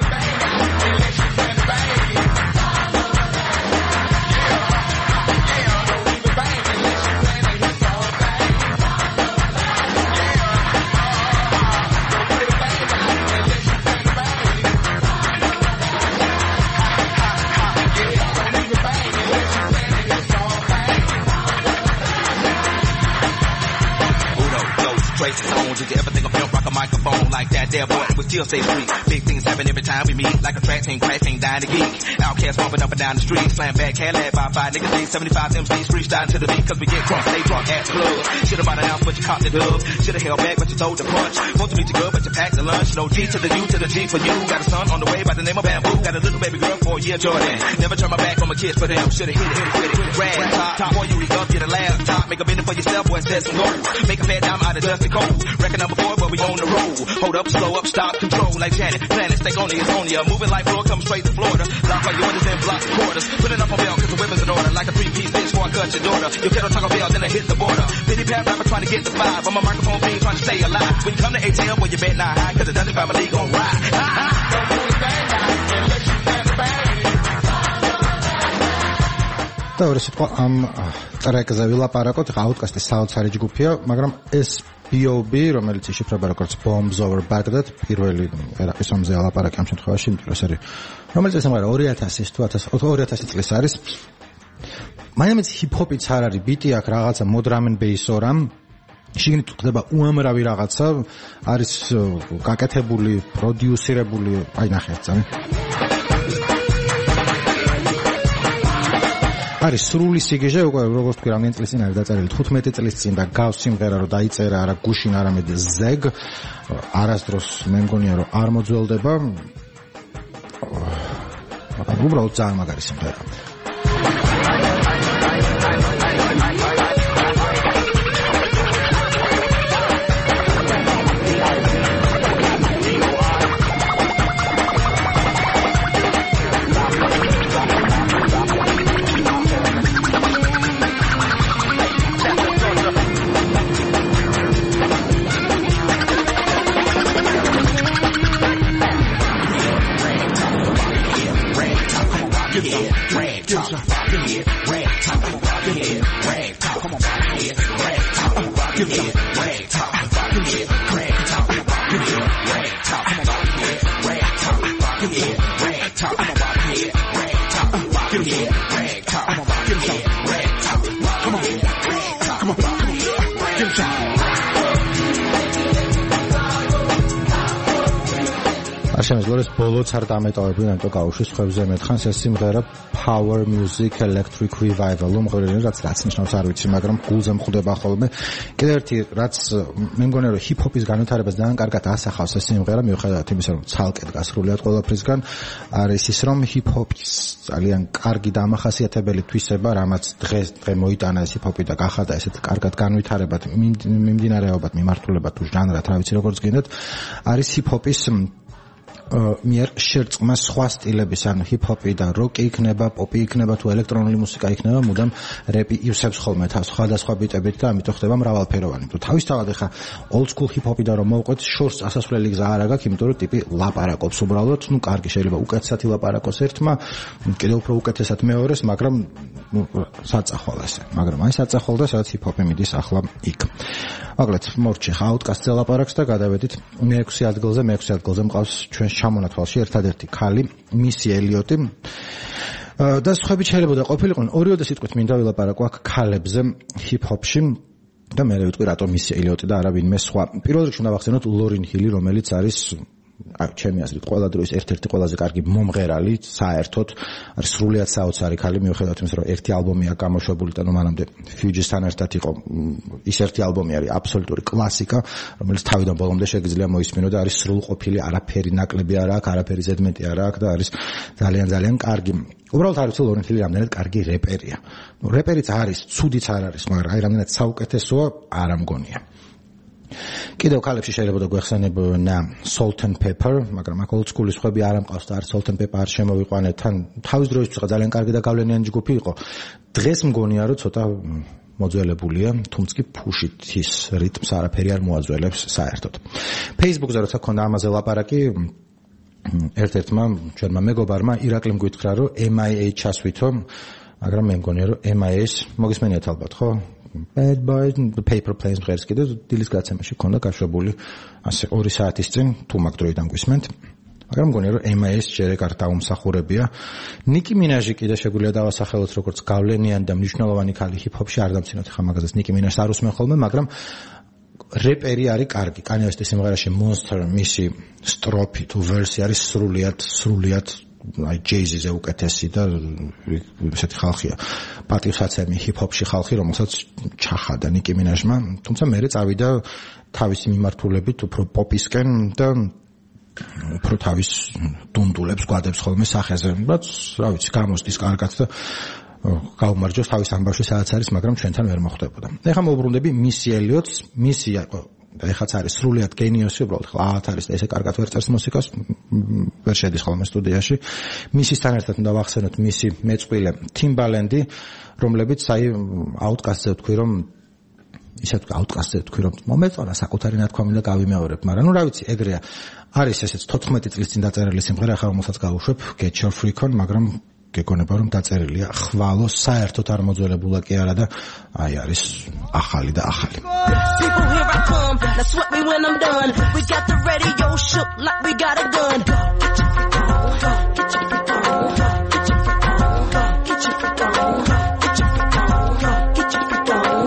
You can ever think of him rock a microphone like that there boy we still say free big things happen every time we meet like a track team crash team dying to geek outcast bumping up and down the street slam back Cadillac by five niggas need seventy-five M Cs freestyling to the beat cause we get drunk stay drunk at the club should've bought an ounce but you caught the dub should've held back but you told the punch supposed to meet you good but you packed the lunch no G to the U to the G for you got a son on the way by the name of Bamboo got a little baby girl for a year Jordan never turn my back on my kids for them should've hit it hit it hit it hit it grab top top boy you re up get a laptop make a minute for yourself boy set some goals make a fat dime out of dusty cold record number four but we on the road hold up slow up stop control like Janet planet stay on it on ya moving like floor come straight to Florida lock all your windows and block the quarters put it up on bell cause the women's in order like a three piece bitch before I cut your daughter you get on Taco Bell then I hit the border pity pat rapper trying to get the vibe I'm a microphone fiend trying to stay alive when you come to A T L well you bet not high cause the Dungeon family gon' ride და ორი სიტყვა ამ ტრეკზე ვილაპარაკოთ, ხა Outkast-ის საოცარი ჯგუფია, მაგრამ ეს B O B, რომელიც იშიფრება როგორც Bombs Over Baghdad, პირველი ერაყის ომზე ელაპარაკი ამ შემთხვევაში, იმიტომ ეს არის რომელიც სიმღერა ორი ათასის თუ ორი ათასი წლის არის. მაინც hip-hop-იც არ არის, ბიტი აქვს რაღაცა mod drum and bass ორამ შიგნით ხდება უამრავი რაღაცა, არის გაკეთებული, პროდიუსირებული, აი ნახეთ ძამი. არის სრული სიგეჟე, უკვე როგორც თქვი, რამდენი წლის წინ არის დაწერილი, თხუთმეტი წლის წინ და გავს სიმღერა რომ დაიწერა არა გუშინ, არამედ ზეგ, არასდროს მე მგონია რომ არ მოძველდება. უბრალოდ ძალიან მაგარი სიმღერა. შემეძლოს ბოლოც არ დამეტოვებინ ამტო გაუშვის ხებზე მეთხანს ეს სიმღერა Power Music Electric Revival უმღერელი რაც რაც ნიშნავს არ ვიცი მაგრამ გულზე მხვდება ხოლმე კიდევ ერთი რაც მე მგონია რომ hip-hop-ის განვითარებას ძალიან კარგად ასახავს ეს სიმღერა მიუხედავად იმისა რომ ცალკე დგას სრულიად ყველაფრისგან არის ის რომ hip-hop-ის ძალიან კარგი დამახასიათებელი თვისება რამაც დღეს დღე მოიტანა ეს hip-hop-ი და გახადა ესეთ კარგად განვითარებად მიმდინარეობად მიმართულებად თუ ჟანრად რა ვიცი როგორც გინდათ არის hip-hop-ის მიერ შერწყმა სხვა სტილების, ანუ ჰიპ-ჰოპი და როკი იქნება, პოპი იქნება თუ ელექტრონული მუსიკა იქნება, მუდამ რეპი ივსებს ხოლმე თავს სხვადასხვა ბიტებით და ამიტომ ხდება მრავალფეროვანი. თუ თავისთავად ახლა old school ჰიპ-ჰოპიდან რომ მოვყვეთ, შორს ასასვლელი გზა არ აქვს, იმიტომ რომ ტიპი ლაპარაკობს უბრალოდ, ну, კარგი შეიძლება უკეთესად ილაპარაკოს ერთმა, კიდევ უფრო უკეთესად მეორეს, მაგრამ ну, საწახვალ ასე. მაგრამ აი საწახვალ და სადაც ჰიპ-ჰოპი მიდის ახლა იქ. მოკლედ მორჩი Outcast-ზე ლაპარაკს და გადავედით მეექვსე ადგილზე, მეექვსე ადგილზე მყავს ჩვენ შემონათვალში ერთადერთი ქალი, Missy Elliott. და სხვაები შეიძლება ყოფილიყვნენ. ორიოდე სიტყვით მინდა ვილაპარაკო აქ ქალებზე hip-hop-ში და მე ვიტყვი რატომ Missy Elliott და არა ვინმე სხვა. პირველ რიგში უნდა ვახსენოთ Lauryn Hill, რომელიც არის ჩემი აზრით ყველა დროის ერთ-ერთი ყველაზე კარგი მომღერალი საერთოდ, არის სრულიად საოცარი ქალი, მიუხედავად იმისა, რომ ერთი ალბომია გამოშვებული და მანამდე Fugees-თან ერთად იყო. ის ერთი ალბომი არის აბსოლუტური კლასიკა, რომელიც თავიდან ბოლომდე შეგიძლია მოისმინო და არის სრულყოფილი, არაფერი ნაკლები არ აქვს, არაფერი ზედმეტი არ აქვს და არის ძალიან ძალიან კარგი. უბრალოდ არის Lauryn Hill რამდენად კარგი რეპერია. რეპერიც არის, ცუდიც არ არის, მაგრამ აი რამდენად საუკეთესოა, არ ამგონია. კიდევ ქალებში შეიძლება გვეხსენებონა Salt and Pepper, მაგრამ აქ old school-ის ხვები არ ამყავს და არ Salt and Pepper არ შემოვიყვანეთ. თან თავის დროისთვის ძალიან კარგი და გავლენიანი ჯგუფი იყო. დღეს მგონია რომ ცოტა მოძველებულია, თუმცა კი ფუშით ის რიტმს არაფერი არ მოაძველებს საერთოდ. Facebook-ზე როცა ქონდა ამაზე ლაპარაკი, ერთ-ერთმა ჩვენმა მეგობარმა ირაკლიმ გვითხრა რომ M I A ჩასვითო, მაგრამ მე მგონია რომ M I A-ს მოგისმენიათ ალბათ, ხო? Bad Boys the Paper Planes ღერს კიდე დილის გაცემაში ქონდა გაშვებული ასე ორი საათის წინ თუ მაგ დროიდან გვისმენთ, მაგრამ მგონია რომ M I A-ს ჯერ ეგ არ დაუმსახურებია. Nicki Minaj კიდე შეგვიძლია დავასახელოთ როგორც გავლენიანი და მნიშვნელოვანი ქალი hip-hop-ში, არ დამცინოთ ხა მაგაზეც Nicki Minaj-ს არ უსმენ ხოლმე, მაგრამ რეპერი არის კარგი. Kanye West-ის სიმღერაში Monster, მისი სტროფი თუ ვერსი არის სრულიად სრულიად აი Jay-Z-ზე უკეთესი და ესეთი ხალხია. პატივსაცემი hip-hop-ში ხალხი, რომელსაც ჩახადა Nicki Minaj-მა, თუმცა მერე წავიდა თავისი მიმართულებით უფრო pop-ისკენ და უფრო თავის დუნდულებს გვადებს ხოლმე სახეზე. რაც რა ვიცი, გამოსდის კარგად და გაუმარჯოს თავის ამბავში სადაც არის, მაგრამ ჩვენთან ვერ მოხდებოდა. ეხლა მოვუბრუნდები Missy Elliott-ს. Missy და ეხაც არის სრულიად გენიოსი, უბრალოდ ხალხ არის და ესე კარგად ვერ წერს მუსიკას, ვერ შედის ხოლმე სტუდიაში. Missy-სთან ერთად უნდა ვახსენოთ მისი მეწყვილე Timbaland-ი, რომლებიც აი Outcast-ზე ვთქვი, რომ ისე ვთქვი, Outcast-ზე ვთქვი, რომ მომეწონა საკუთარი ნათქვამი და გავიმეორებ, მაგრამ ნუ რა ვიცი, ეგრეა. არის ესეც თოთხმეტი წლის წინ დაწერილი სიმღერა, ახლა რომელსაც გავუშვებ, Get Your Freak On, მაგრამ გეკონება რომ დაწერილია ხვალო, საერთოდ არ მოძველებულა კი არა და აი არის ახალი და ახალი. People here I come, now sweat me when I'm done. We got the radio shook like we got a gun. Get your freak on, get your freak on, get your freak on, get your freak on, get your freak on,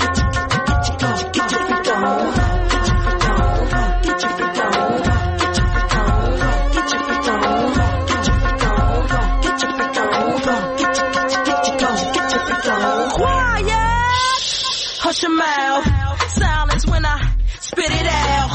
get your freak on, get your freak on, get your freak on, get your freak on, get your freak on, get your freak on, get your freak on, get your get your get your freak on. Quiet, hush your mouth. Silence when I spit it out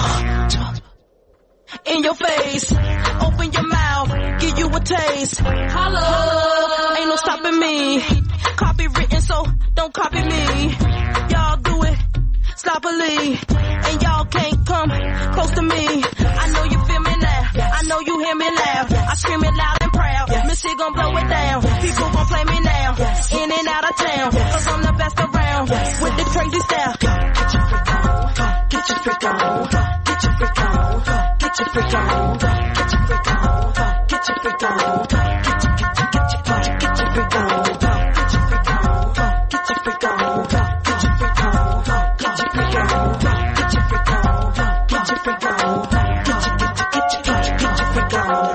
in your face. Open your mouth, give you a taste. Holla, ain't no stopping me. Copywritten, so don't copy me. Y'all do it sloppily, and y'all can't come close to me. I know you feel me now, I know you hear me loud. I scream it loud and proud. Missy gon' blow it down. People gon' play me now, in and out of town, cause I'm the best around with the crazy style. Get your freak on, get your freak on, get your freak on, get your freak on, get your freak on, get your freak on, get your get your get your get your freak on, get your freak on, get your freak on, get your freak on, get your freak on, get your freak on, get your freak on, get your get your get your get your freak on.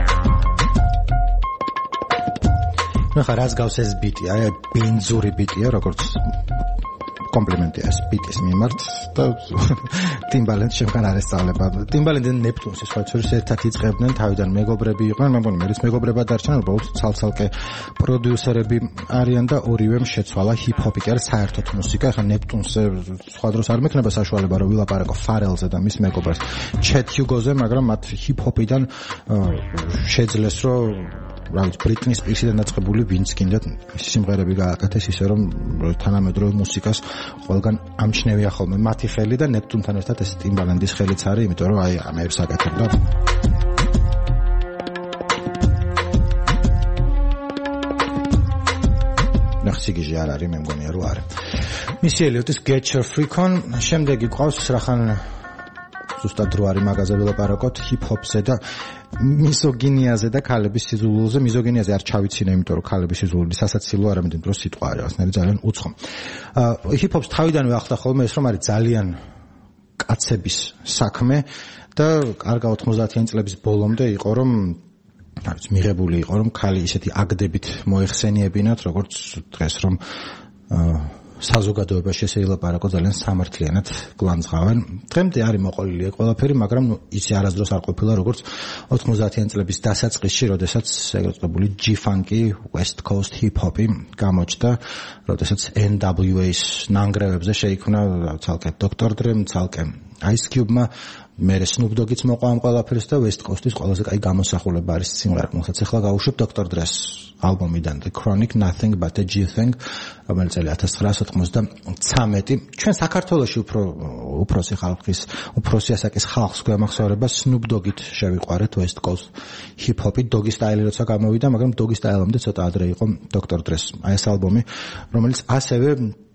ნუ ხარ რაც გავს ეს ბიტი, აი ბენზური ბიტია, როგორც კომპლიმენტია ეს ბიტის მიმართ და Timbaland შემგან არ ესწავლება. Timbaland-და Neptunes-ის ხალხს ერთად იწყებდნენ, თავიდან მეგობრები იყვნენ, მე მგონი მეც მეგობრებად დარჩნენ, უბრალოდ ცალ-ცალკე პროდიუსერები არიან და ორივემ შეცვალა hip-hop-ი, კი არა საერთოდ მუსიკა. ახლა Neptunes-ზე სხვა დროს არ მექნება საშუალება რომ ვილაპარაკო Pharrell-ზე და მის მეგობრებს Chet Hugo-ზე, მაგრამ მათ hip-hop-იდან შეძლეს რომ რა ვიცი, Britney Spears-დან დაწყებული ვინც კიდე სიმღერები გააკეთეს ისე რომ თანამედროვე მუსიკას ყველგან ამჩნევია ხოლმე მათი ხელი და Neptune-თან ერთად ეს Timbaland-ის ხელიც არის, იმიტომ რომ აი ამებს აკეთებდა. ნახსიგიჟი არ არის, მე მგონია რომ არა. Missy Elliott-ის Get Your Freak On, შემდეგი ყავს რახან ზუსტად რო არის მაგაზე ვილაპარაკოთ hip-hop-ზე და მიზოგინიაზე და ქალების სიძულვილზე. მიზოგინიაზე არ ჩავიცინე, იმიტომ რომ ქალების სიძულვილი სასაცილო არამედ იმიტომ რომ სიტყვა არის, ასნაირი ძალიან უცხო. ჰიპ-ჰოპს თავიდანვე ახდა ხოლმე ეს რომ არის ძალიან კაცების საქმე და კარგა ოთხმოცდაათიანი წლების ბოლომდე იყო რომ არის მიღებული იყო რომ ქალი ისეთი აგდებით მოეხსენიებინათ როგორც დღეს რომ საზოგადოებაში ესე ილაპარაკო ძალიან სამართლიანად გლანძღავენ. დღემდე არის მოყოლილი ყველაფერი, მაგრამ ისე არასდროს არ ყოფილა როგორც ოთხმოცდაათიანი წლების დასაწყისში, როდესაც ეგრეთ წოდებული G-Funky, West Coast Hip-Hop-ი გამოჩნდა, როდესაც N W A-ის ნანგრევებზე შეიქმნა ცალკე დოქტორ Dre-მ, ცალკე Ice Cube-მა, მერე Snoop Dogg-იც მოყვა ამ ყველაფერს და West Coast-ის ყველაზე კაი გამოსახულება არის სიმღერა, რომელსაც ახლა გავუშვებ დოქტორ Dre-ს ალბომიდან The Chronic Nothing But a G-Thing, რომელიც წელი ათას ცხრაასა ოცდამეცი. ჩვენ საქართველოში უფრო უფროსი ხალხის, უფროსი ასაკის ხალხს გვემახსოვრება Snoop Dogg-ით შევიყვარეთ West Coast Hip-Hop-ი, Doggy Style-ი როცა გამოვიდა, მაგრამ Doggy Style-ამდე ცოტა ადრე იყო დოქტორ Dre-ს აი ეს ალბომი, რომელიც ასევე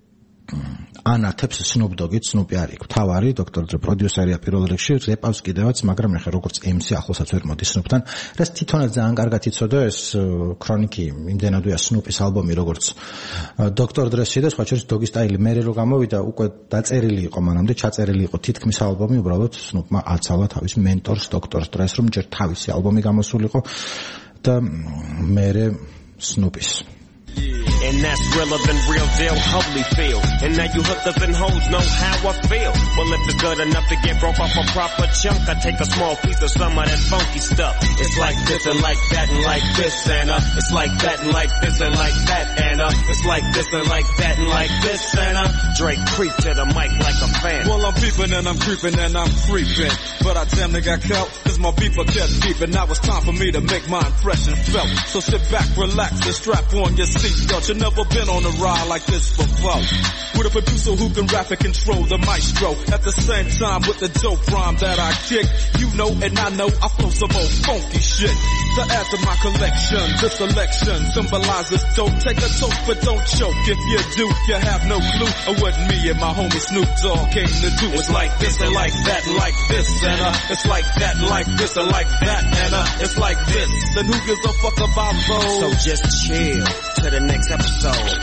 ანათებს Snoop Dogg-ით, Snoop-ი არის თავარი, დოქტორ Dre პროდიუსერია პირველ რიგში, რეპავს კიდევაც, მაგრამ ახლა როგორც M C ახლოსაც ვერ მოდის Snoop-თან. რაც თვითონაც ძალიან კარგად იცოდა ეს Chronic-ი, იმდენადვეა Snoop-ის ალბომი, როგორც დოქტორ Dre-ში და სხვა შორის Doggy Style-ი მერე რო გამოვიდა, უკვე დაწერილი იყო მანამდე, ჩაწერილი იყო თითქმის ალბომი, უბრალოდ Snoop-მა აცალა თავის მენტორს დოქტორ Dre-ს, რომ ჯერ თავისი ალბომი გამოსულიყო და მერე Snoop-ის. And that's realer than real deal Holyfield. And now you hookers and hoes know how I feel. Well, if it's good enough to get broke off a proper chunk, I take a small piece of some of that funky stuff. It's like this and like that and like this and uh. It's like that and like this and like that and uh. It's like this and like that and like this and uh. Drake creep to the mic like a fan. Well, I'm peeping and I'm creeping and I'm creeping, but I damn near got caught cause my people kept keeping. Now it's time for me to make my impression felt. So sit back, relax and strap on your seatbelt. You've never been on a ride like this before. With a producer who can rap and control the maestro. At the same time with the dope rhyme that I kick. You know and I know I flow some old funky shit. To add to my collection, this selection symbolizes dope. Take a toke but don't choke. If you do, you have no clue of what me and my homie Snoop Dogg came to do. It's like this and like that and like this and uh. It's like that and like this and like that and uh. It's like this. Then who gives a fuck about those? So just chill to the next episode.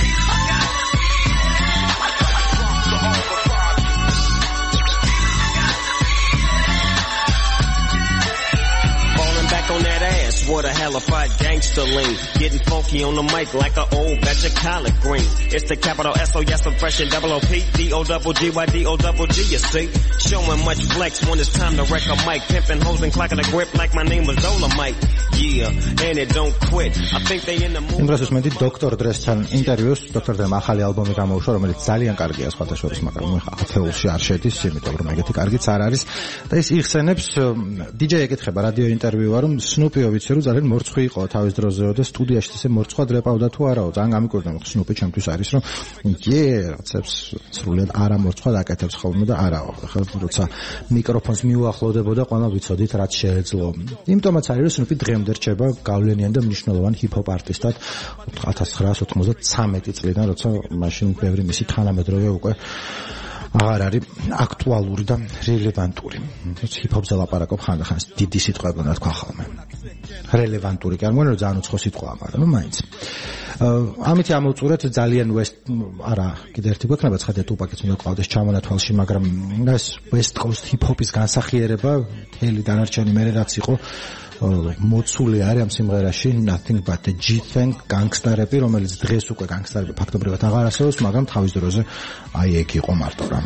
Falling back on that ass, what a hellified gangster lean. Getting funky on the mic like an old batch of collard green. It's the capital S O yes, I'm fresh and double O P. D O double G Y D O double G, you see. Showing much flex when it's time to wreck a mic. Pimping hoes and clocking a grip like my name was Dolomite. Yeah, and it don't quit. I think they in the mood. იმდროს მე დოქტორ Dre-სთან ინტერვიუს, დოქტორ Dre-მ ახალი ალბომი გამოუშვა, რომელიც ძალიან კარგია სხვათა შორის, მაგრამ მე ათეულში არ შედის, იმიტომ რომ ეგეთი კარგიც არ არის. და ის იხსენებს დიჯეი ეკითხება რადიო ინტერვიუა, რომ Snoop-ი ვიცი რომ ძალიან მორცხვი იყო თავის დროზეო და სტუდიაში ესე მორცხვად რეპავდა თუ არაო, ძალიან გამიკვირდა, რომ Snoop-ი ჩემთვის არის რომ იე, რაცებს სრულიად არა მორცხვად აკეთებს ხოლმე და არაო. ხა როცა მიკროფონს მიუახლოვდებოდა, ყველა ვიცოდით რაც შეეძლო. იმიტომაც არის რომ Snoop-ი დღემდე რჩება გავლენიანი და მნიშვნელოვანი ჰიპ-ჰოპ არტისტად ათას ცხრაასა ოცდამეცი წლიდან, როცა მაშინ ბევრი მისი თანამედროვე უკვე აღარ არის აქტუალური და რელევანტური. ჰიპ-ჰოპზე ლაპარაკობ ხანდახან დიდი სიტყვები უნდა თქვა ხოლმე. რელევანტური კი არ მგონია რომ ძალიან უცხო სიტყვაა, მაგრამ ნუ მაინც. ამით ამოვწურეთ ძალიან West არა, კიდე ერთი გვექნება ცხადია Tupac-იც უნდა ყავდეს ჩამონათვალში, მაგრამ ეს West Coast hip-hop-ის განსახიერება მთელი დანარჩენი მერე რაც იყო მოცული არის ამ სიმღერაში Nothing But a G-Thing, განგსტარები, რომელიც დღეს უკვე განგსტარები ფაქტობრივად აღარ არსებობს, მაგრამ თავის დროზე აი ეგ იყო მარტო რა.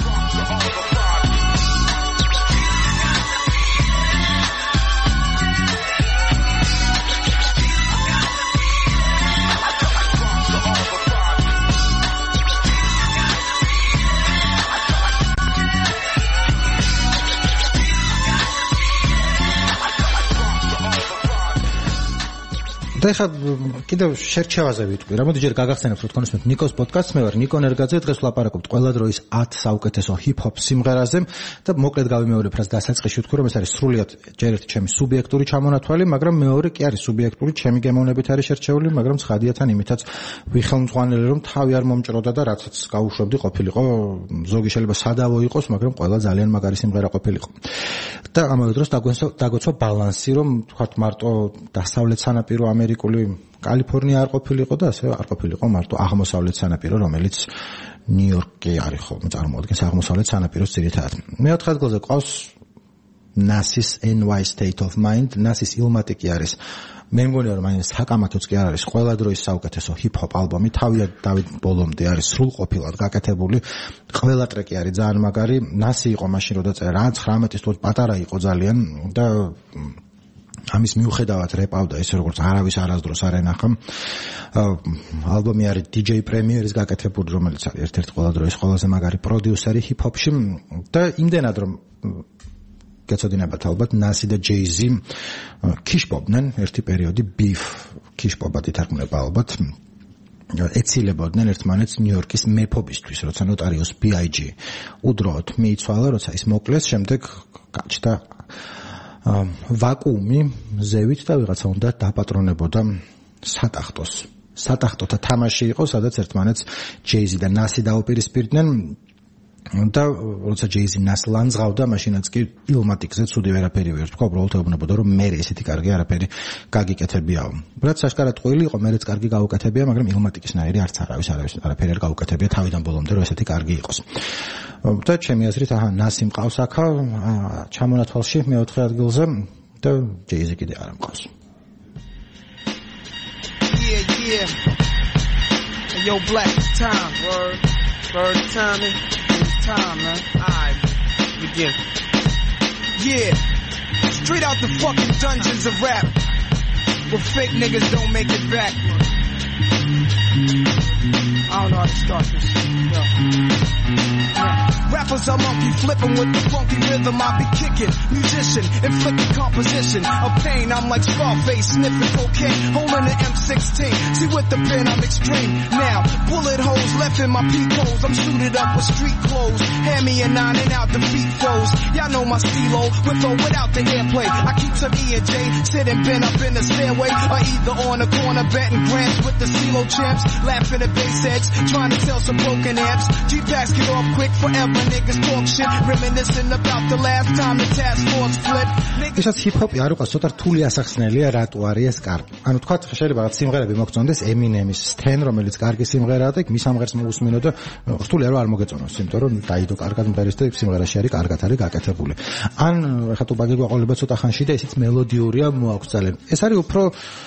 და ხა კიდევ შერჩევაზე ვიტყვი რა, მოდი ჯერ გაგახსენებთ რომ თქვენს ნიკოს პოდკასტს, მე ვარ ნიკო ნერგაძე, დღეს ვლაპარაკობთ ყველა დროის ათ საუკეთესო ჰიპ-ჰოპ სიმღერაზე და მოკლედ გავიმეორებ რას დასაწყისში ვთქვი რომ ეს არის სრულიად ჯერ ერთი ჩემი სუბიექტური ჩამონათვალი, მაგრამ მეორე კი არის სუბიექტური, ჩემი გემოვნებით არის შერჩეული, მაგრამ ცხადია თან იმითაც ვიხელმძღვანელი რომ თავი არ მომჭროდა და რაცაც გავუშვებდი ყოფილიყო, ზოგი შეიძლება სადავო იყოს, მაგრამ ყველა ძალიან მაგარი სიმღერა ყოფილიყო. და ამავე დროს დაგოცვა ბალანსი, რომ თქვათ მარტო დასავლეთ სანაპირო ამერიკული კალიფორნია არ ყოფილიყო და ასევე არ ყოფილიყო მარტო აღმოსავლეთ სანაპირო, რომელიც ნიუ-იორკი არის ხოლმე წარმოადგენს აღმოსავლეთ სანაპიროს ძირითადად. მეოთხე ადგილზე ყავს ნასის N Y State of Mind. ნასის Illmatic არის მე მგონია რომ აი საკამათოც კი არ არის ყველა დროის საუკეთესო ჰიპ-ჰოპ ალბომი. თავიდან დავით ბოლომდე არის სრულყოფილად გაკეთებული. ყველა ტრეკი არის ძალიან მაგარი. ნასი იყო მაშინ როდესაც რა ცხრამეტი წუთი პატარა იყო ძალიან და ამის მიუხედავად რეპავდა ესე როგორც არავის არასდროს არ ენახა. ალბომი არის D J Premier's გაკეთებული, რომელიც არის ერთ-ერთი ყველა დროის ყველაზე მაგარი პროდიუსერი ჰიპ-ჰოპში და იმდენად რომ გეცოდინებათ ალბათ ნასი და Jay-Z ქიშპობდნენ ერთი პერიოდი beef ქიშპობა თითქმება ალბათ ეცილებოდნენ ერთმანეთს ნიუ-იორკის მეფობისთვის, როცა ნოტარიუს B I G უდროოდ მიიცვალა, როცა ის მოკლეს, შემდეგ გაჩნდა ვაკუუმი ზევით და ვიღაცა უნდა დაპატრონებოდა სატახტოს. სატახტოთა თამაში იყო, სადაც ერთმანეთს Jay-Z და ნასი დაუპირისპირდნენ და როცა Jay-Z ნას ლანძღავდა, მაშინაც კი Illmatic-ზე ცუდი ვერაფერი ვერ თქვა, უბრალოდ ეუბნებოდა რომ მე ესეთი კარგი არაფერი გაგიკეთებიაო. რაც საშკარად ყვილი იყო, მეც კარგი გაუკეთებია, მაგრამ Illmatic-ის ნაირი არც არავის არავის არაფერი არ გაუკეთებია თავიდან ბოლომდე, რომ ესეთი კარგი იყოს. და ჩემი აზრით, აჰა, ნასი მყავს აქა, ჩამონათვალში მეოთხე ადგილზე და Jay-Z კიდე არ მყავს. Yeah, yeah. Yo, Black, time, word, word, timing. Time, man. Alright, begin. Yeah, straight out the fucking dungeons of rap, where fake niggas don't make it back. I don't know how to start this. Yo. Yeah. Rappers are monkey flipping with the funky rhythm I be kicking. Musician, inflicting composition of pain. I'm like Scarface, sniffing cocaine, holding an M sixteen. See with the pen I'm extreme. Now, bullet holes left in my peep holes. I'm suited up with street clothes. Hand me a nine and out the feet froze. Y'all know my stilo, with or without the airplay. I keep some E and J, sitting bent up in the stairway, or either on the corner betting grants with the CeeLo champs. Laughing at bass heads, trying to tell some broken amps. G-Packs get off quick forever. Niggas talk shit, reminiscing about the last time the task force flipped. ისაც ჰიპ-ჰოპი არ უყავს, ცოტა რთული ასახსნელია რატო არის ეს კარგი. ანუ თქვა შეიძლება რაღაც სიმღერები მოგწონდეს Eminem's Stan, რომელიც კარგი სიმღერაა და მის ამღერს მოусმინო და რთულია რომ არ მოგეწონოს, იმიტომ რომ დაიდო კარგად მღერის და სიმღერაში არის კარგად არის გაკეთებული. ან ხა ტუპაკი გვაყოლება ცოტა ხანში და ისიც მელოდიურია, მოაქვს ძალიან. ეს არის უფრო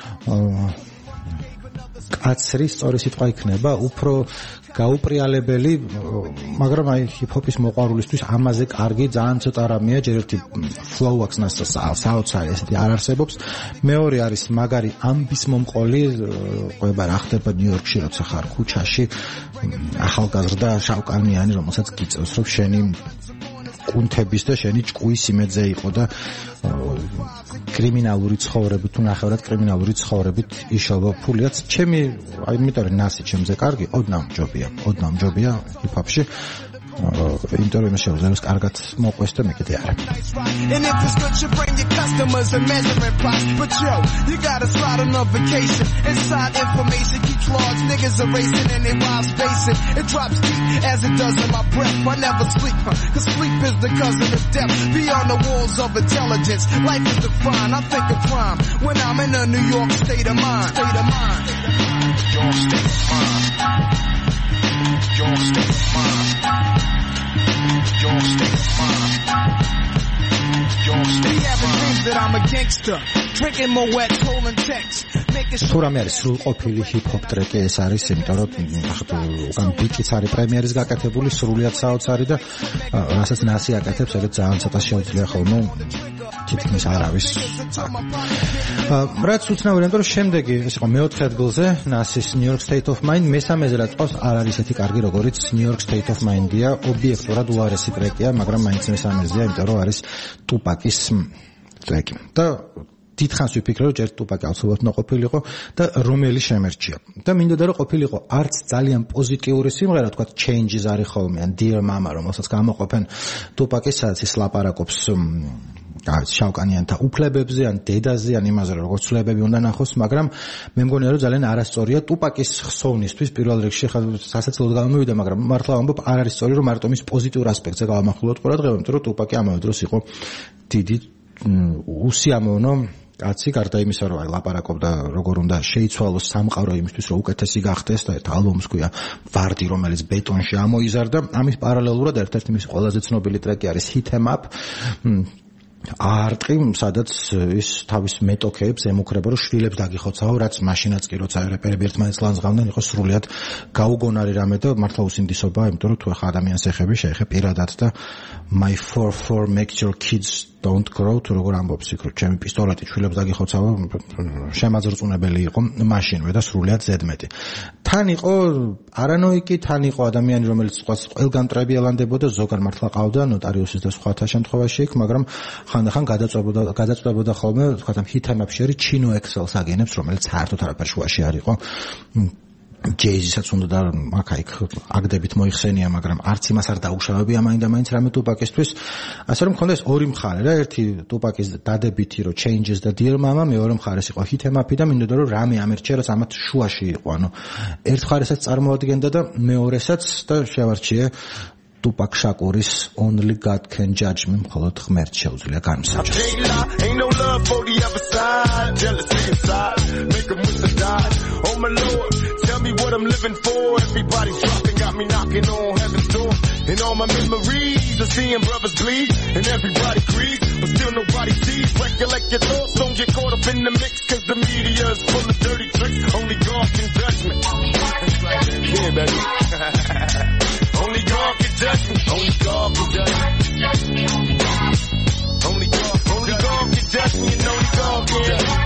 კაცრი, სწორი სიტყვა იქნება, უფრო გაუპრიალებელი, მაგრამ აი ჰიპ-ჰოპის მოყვარულისთვის ამაზე კარგი ძალიან ცოტა რამეა, ჯერ ერთი flow აქვს ნასას საოცარი, ესეთი არ არსებობს. მეორე არის მაგარი ამბის მომყოლი, ყვება რა ხდება ნიუ-იორკში, როცა ხარ ქუჩაში, ახალგაზრდა შავკანიანი, რომელსაც გიწევს, რომ შენი კუნთების და შენი ჭკუის იმედზე იყო და კრიმინალური ცხოვრებით, თუ ნახევრად კრიმინალური ცხოვრებით იშოვა ფულიაც. ჩემი, აი იმიტომ რომ ნასი ჩემზე კარგი, ოდნავ ჯობია, ოდნავ ჯობია ჰიპ-ჰოპში. იმიტომ რომ შეუძლებს კარგად მოყვეს და მე კიდე არა. And if it's good, you bring your customers a measuring price. But yo, you gotta slide on a vacation. Inside information keeps large niggas erasing and they wives spacing. It drops deep as it does in my breath. I never sleep, huh? Cause sleep is the cousin of death. Beyond the walls of intelligence, life is defined. I think of crime when I'm in a New York state of mind. State of mind. Your state of mind. Your state of mind. Your state of mind. Your state of mind. That I'm a gangster, drinking more wet, holding texts, making sure. თუ რამე არის სრულყოფილი ჰიპ-ჰოპ ტრეკი, ეს არის, იმიტომ რომ უკან ბიტიც არის პრემიერის გაკეთებული, სრულიად საოცარი და რასაც ნასი აკეთებს, ეგეც ძალიან ცოტა შეუძლია ხოლმე თითქმის არავის. რაც უცნაური, იმიტომ რომ შემდეგი ეს იყო მეოთხე ადგილზე ნასის New York State of Mind, მესამეზე რაც ყავს არ არის ესეთი კარგი როგორიც New York State of Mind-ია, ობიექტურად უარესი ტრეკია, მაგრამ მაინც მესამეზეა, იმიტომ რომ არის ტუპაკის ტრეკი. და დიდხანს ვიფიქრე რომ ჯერ ტუპაკი აუცილებლად უნდა ყოფილიყო და რომელი შემერჩია. და მინდოდა რომ ყოფილიყო არც ძალიან პოზიტიური სიმღერა, თქვა Changes არის ხოლმე, ან Dear Mama, რომელსაც გამოყოფენ ტუპაკის, სადაც ის ლაპარაკობს შავკანიანთა უფლებებზე, ან დედაზე, ან იმაზე, რომ როგორც ცვლილებები უნდა ნახოს, მაგრამ მე მგონია რომ ძალიან არასწორია ტუპაკის ხსოვნისთვის პირველ რიგში, ხა სასაცილოდ გამომივიდა, მაგრამ მართლა ვამბობ, არ არის სწორი რომ მარტო მის პოზიტიურ ასპექტზე გავამახვილოთ ყურადღება, იმიტომ რომ ტუპაკი ამავე დროს იყო დიდი უსიამოვნო კაცი გარდა იმისა, რომ აი ლაპარაკობდა როგორ უნდა შეიცვალოს სამყარო იმისთვის, რომ უკეთესი გახდეს და ერთ ალბომს ქვია ვარდი, რომელიც ბეტონში ამოიზარდა. ამის პარალელურად ერთ-ერთი მისი ყველაზე ცნობილი ტრეკი არის Hit 'em Up. არტყი, სადაც ის თავის მეტოქეებს ემუქრება, რომ შვილებს დაგიხოცაო, რაც მაშინაც კი როცა რეპერები ერთმანეთს ლანძღავდნენ, იყო სრულიად გაუგონარი რამე და მართლა უსინდისობაა, იმიტომ რომ თუ ახლა ადამიანის ეხები შეეხე პირადად და my four four makes your kids don't grow, თუ როგორ ამბობს იქ, რომ ჩემი პისტოლეტი შვილებს დაგიხოცაო, შემაძრწუნებელი იყო მაშინვე და სრულიად ზედმეტი. თან იყო პარანოიკი, თან იყო ადამიანი, რომელიც ყველგან მტრებიალანდებოდა, ზოგან მართლა ყავდა ნოტარიუსის და სხვათა შემთხვევაში იქ, მაგრამ ხანდახან გადაწყვეტებოდა გადაწყვეტებოდა ხოლმე, თქვათ, Hit 'em Up-ში არის ჩინო ექსელს აგენებს, რომელიც საერთოდ არაფერ შუაში არ იყო. ჯეიზისაც უნდა და აქ-იქ აგდებით მოიხსენია, მაგრამ არც იმას არ დაუშავებია მაინდა-მაინც რამე ტუპაკისთვის. ასე რომ მქონდა ეს ორი მხარე რა, ერთი ტუპაკის დადებითი, რომ Changes და Dear Mama, მეორე მხარეს იყო Hit 'em Up-ი და მინდოდა რომ რამე ამერჩია, რაც ამათ შუაში იყო. ანუ ერთ მხარესაც წარმოადგენდა და მეორესაც და შევარჩიე Tupac Shakuris Only God Can Judge Me, მხოლოდ ღმერთს შეუძლია განმსაჯოს. Ain't no love for the other side, jealousy inside, make them wish to die. Oh my Lord, tell me what I'm living for. Everybody's dropping, got me knocking on heaven's door. And all my memories of seeing brothers bleed, and everybody grieves, but still nobody sees. Recollect your thoughts, don't get caught up in the mix, cause the media is full of dirty tricks. Only God can judge me. Yeah, baby. Only God can judge me. Only God can judge me. Only God, only God can judge me, and only God can judge me.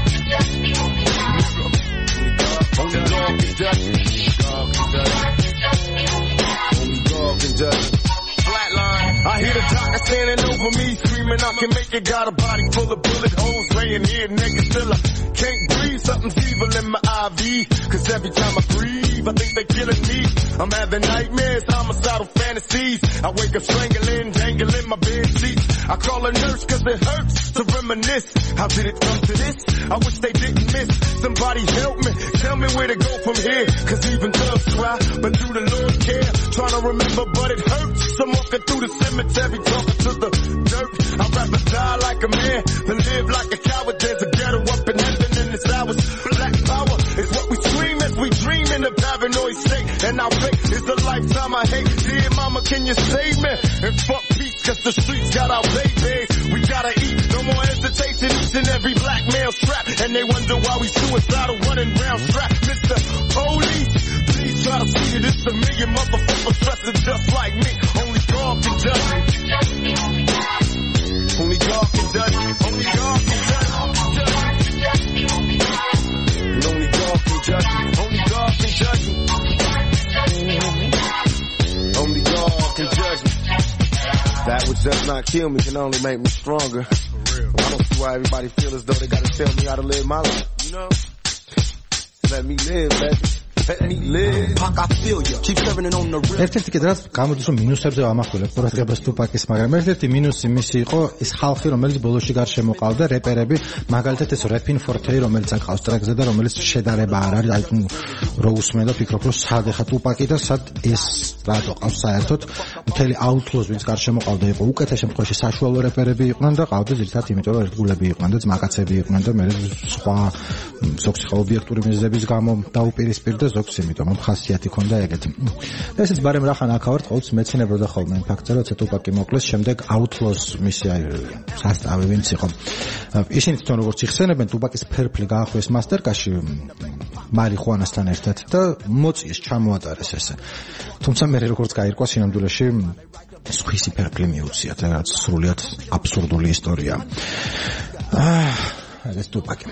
Only God can judge me. God can judge me. Only God can judge me. Flatline. I hear the doctor standing over me, screaming I can make it. Got a body full of bullet holes, laying here naked till I can't breathe. Something's evil in my I V, cause every time I breathe, I think they're killing me. I'm having nightmares, homicidal fantasies. I wake up strangling, dangling my bed sheets. I call a nurse cause it hurts to reminisce. How did it come to this? I wish they didn't miss. Somebody help me, tell me where to go from here. Cause even doves cry, but do the Lord care? Trying to remember, but it hurts. I'm walking through the cemetery, talking to the dirt. I'd rather die like a man than live like a coward. There's a ghetto up in heaven in this hours. Black power is what we scream as we dream in a paranoid state. And our fate is a lifetime I hate. Dear mama, can you save me? And fuck peace, cause the streets got our babies. We gotta eat, no more hesitation. Each and every black male strapped. And they wonder why we suicidal running round strapped. Mister Police, please try to see it. It's a million motherfuckers stressing just like me. Only God can judge me. Only God can judge me. Only God can judge me. And only God can judge me. Only God can judge me. Only God can judge me. That which does not kill me can only make me stronger. I don't see why everybody feel as though they gotta tell me how to live my life. You know? Let me live, baby. Let me live. Pac, I feel you. Keep serving it on the real. ერთ-ერთი კიდე რაც გამოდის რომ მინუსებზე ვამახვილებ ყურადღებას ტუპაკის, მაგრამ ერთ-ერთი მინუსი მისი იყო ის ხალხი, რომელიც ბოლოში გარშემო ყავდა, რეპერები, მაგალითად ეს Rappin' Forte, რომელიც აკავს ტრეკზე და რომელიც შედარება არ არის, აი რო უსმენ და ფიქრობ რომ სად ეხა ტუპაკი და სად ეს რატო ყავს საერთოდ. მთელი Outlaws ვინც გარშემო ყავდა იყო უკეთეს შემთხვევაში საშუალო რეპერები იყვნენ და ყავდა ზირთად იმიტომ რომ ერთგულები იყვნენ და ძმაკაცები იყვნენ და მე სხვა ზოგს ხა ობიექტური მიზეზების გამო დაუპირისპირდა ზოგს, იმიტომ რომ ხასიათი ქონდა ეგეთი. ესეც ბარემ რახან აქავართ ყოველთვის მეცინებოდა ხოლმე იმ ფაქტზე, როცა ტუპაკი მოკლეს, შემდეგ Outlaws მისი აი სასწავი ვინც იყო. ისინი თვითონ როგორც იხსენებენ, ტუპაკის ფერფლი გაახვიეს მასტერკაში მარიხუანასთან ერთად და მოწიეს, ჩამოატარეს ესე. თუმცა მე როგორც გაირკვა სინამდვილეში სხვისი ფერფლი მიუციათ, რაც სრულიად აბსურდული ისტორია. აა Let's do back.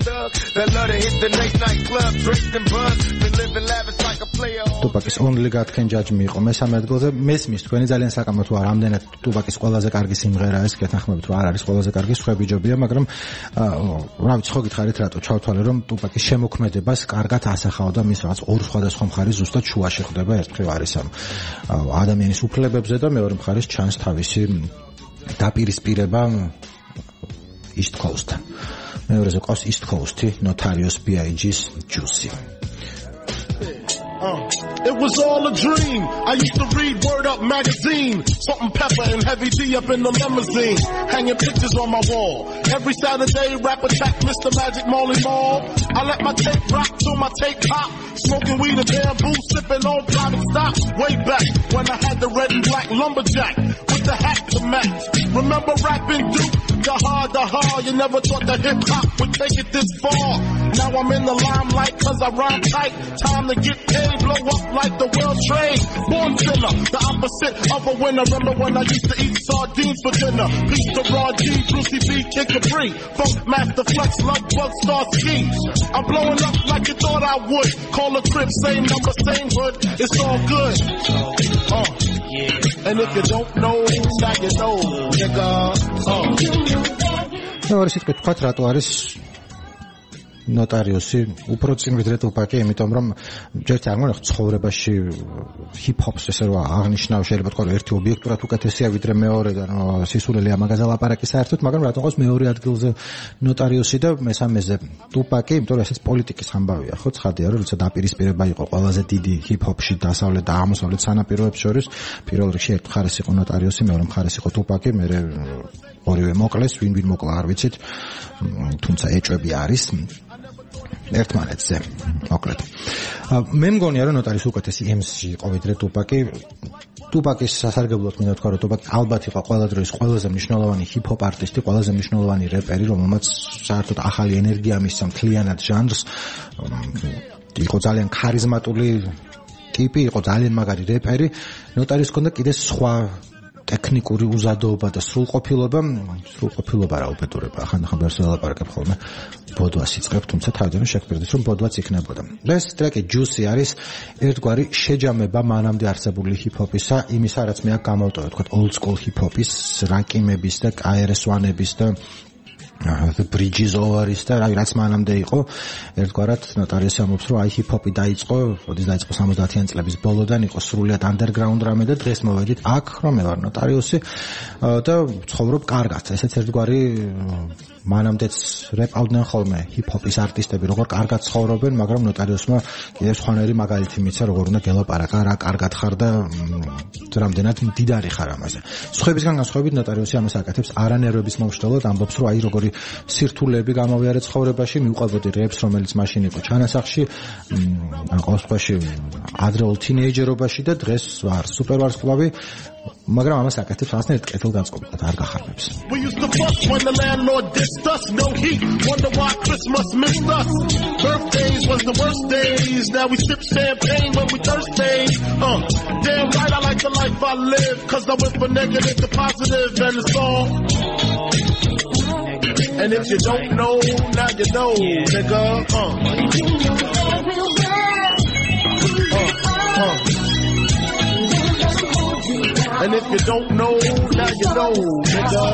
Tupac's Only God Can Judge Me იყო მესამე ადგილზე. მესმის თქვენი ძალიან საკამო თუ არ ამდენად Tupac's ყველაზე კარგი სიმღერა ეს გეთანხმებით რომ არ არის ყველაზე კარგი, სხვები ჯობია, მაგრამ რა ვიცი, ხო გითხარით რატო ჩავთვალე რომ Tupac's შემოქმედებას კარგად ასახავდა მის რაღაც ორ სხვადასხვა მხარის ზუსტად შუაში ხდება. ერთ მხრივ არის ამ ადამიანის უფლებებზე და მეორე მხარეს ჩანს თავისი დაპირისპირება East Coast-თან. მეორეზე ყავს East Coast-ი, Notorious B I G-ს Juicy. Uh. it was all a dream. I used to read Word Up magazine, Salt and Pepper and Heavy D up in the limousine, hanging pictures on my wall. Every Saturday, rap attack, Mister Magic Molly Mall. I let my tape rock till my tape pop, smoking weed and bamboo, sipping on private stock. Way back when I had the red and black lumberjack with the hat to match. Remember rapping Duke? The hard, the hard. You never thought that hip hop would take it this far. Now I'm in the limelight cause I rhyme tight. Time to get paid, blow up like the world trade. Born sinner, the opposite of a winner. Remember when I used to eat sardines for dinner? Peace to Raw G, Brucey B, Kid Capri, Funk Master Flex, Love Bug, Star Ski. I'm blowing up like you thought I would. Call a crib, same number, same hood. It's all good. Uh, yeah. And if you don't know, now you know, nigga. Uh. და სიტყვით თქვათ რატო არის ნოტარიუსი უფრო წინ ვიდრე ტუპაკი, იმიტომ რომ ჯერთ არ მოგეხ ცხოვრებაში ჰიპ-ჰოპს ესე რომ აღნიშნავ, შეიძლება თქვა რომ ერთი ობიექტურად უკეთესია ვიდრე მეორე და სისულელი ამაგაზე ლაპარაკი საერთოდ, მაგრამ რატომ ყავს მეორე ადგილზე ნოტარიუსი და მესამეზე ტუპაკი, იმიტომ რომ ესეც პოლიტიკის ამბავია, ხო, ცხადია რომ როცა დაპირისპირება იყო ყველაზე დიდი ჰიპ-ჰოპში დასავლეთ და აღმოსავლეთ სანაპიროებს შორის, პირველ რიგში ერთ მხარეს იყო ნოტარიუსი, მეორე მხარეს იყო ტუპაკი, მერე ორივე მოკლეს, ვინ ვინ მოკლა არ ვიცით, თუმცა ეჭვები არის ერთმანეთზე, მოკლედ. მე მგონია რომ ნოტარიუსი უკეთესი ემ სი იყო ვიდრე ტუპაკი. ტუპაკის სასარგებლოდ მინდა თქვა რომ ტუპაკი ალბათ იყო ყველა დროის ყველაზე მნიშვნელოვანი ჰიპ-ჰოპ არტისტი, ყველაზე მნიშვნელოვანი რეპერი, რომელმაც საერთოდ ახალი ენერგია მისცა მთლიანად ჟანრს. იყო ძალიან ქარიზმატული ტიპი, იყო ძალიან მაგარი რეპერი. ნოტარიუსს ჰქონდა კიდე სხვა ტექნიკური უზადოობა და სრულყოფილობა, სრულყოფილობა რა უბედურება, ახანახან ბერს ველაპარაკებ ხოლმე, ბოდვას იწყებ, თუმცა თავიდან შეგფერდით რომ ბოდვაც იქნებოდა. ეს ტრეკი Juicy არის ერთგვარი შეჯამება მანამდე არსებული ჰიპ-ჰოპისა, იმისა, რაც მე აქ გამოვტოვე, თქვა old school ჰიპ-ჰოპის, რაკიმების და კეი არ ეს ვანების და the bridges over-ის და რაც მანამდე იყო, ერთგვარად ნოტარიუსი ამბობს, რომ აი ჰიპ-ჰოპი დაიწყო, როდის დაიწყო სამოცდაათიანი წლების ბოლოდან, იყო სრულიად underground რამე და დღეს მოვედით აქ, რომ მე ვარ ნოტარიუსი და ცხოვრობ კარგად. ესეც ერთგვარი მანამდეც რეპავდნენ ხოლმე ჰიპ-ჰოპის არტისტები, როგორ კარგად ცხოვრობენ, მაგრამ ნოტარიუსმა კიდევ სხვანაირი მაგალითი მიცა, როგორ უნდა გელაპარაკა, რა კარგად ხარ და რამდენად მდიდარი ხარ ამაზე. სხვებისგან განსხვავებით ნოტარიუსი ამას აკეთებს არანერვების მომშრალოდ, ამბობს, რომ აი როგორი სირთულეები გამოვიარე ცხოვრებაში, მივყვებოდი რეპს, რომელიც მაშინ იყო ჩანასახში, ან ყოველ შემთხვევაში ადრეულ თინეიჯერობაში და დღეს ვარ სუპერვარსკვლავი, მაგრამ ამას აკეთებს რაღაცნაირად კეთილგანწყობილად, არ გახარბებს. We used to fuss when the landlord dissed us, no heat, wonder why Christmas missed us. Birthdays was the worst days, now we sip champagne when we thirsty. Uh, damn right I like the life I live, cause I went from negative to positive and it's all. And if you don't know, now you know, nigga. Uh. Uh, uh. And if you don't know, now you know, nigga.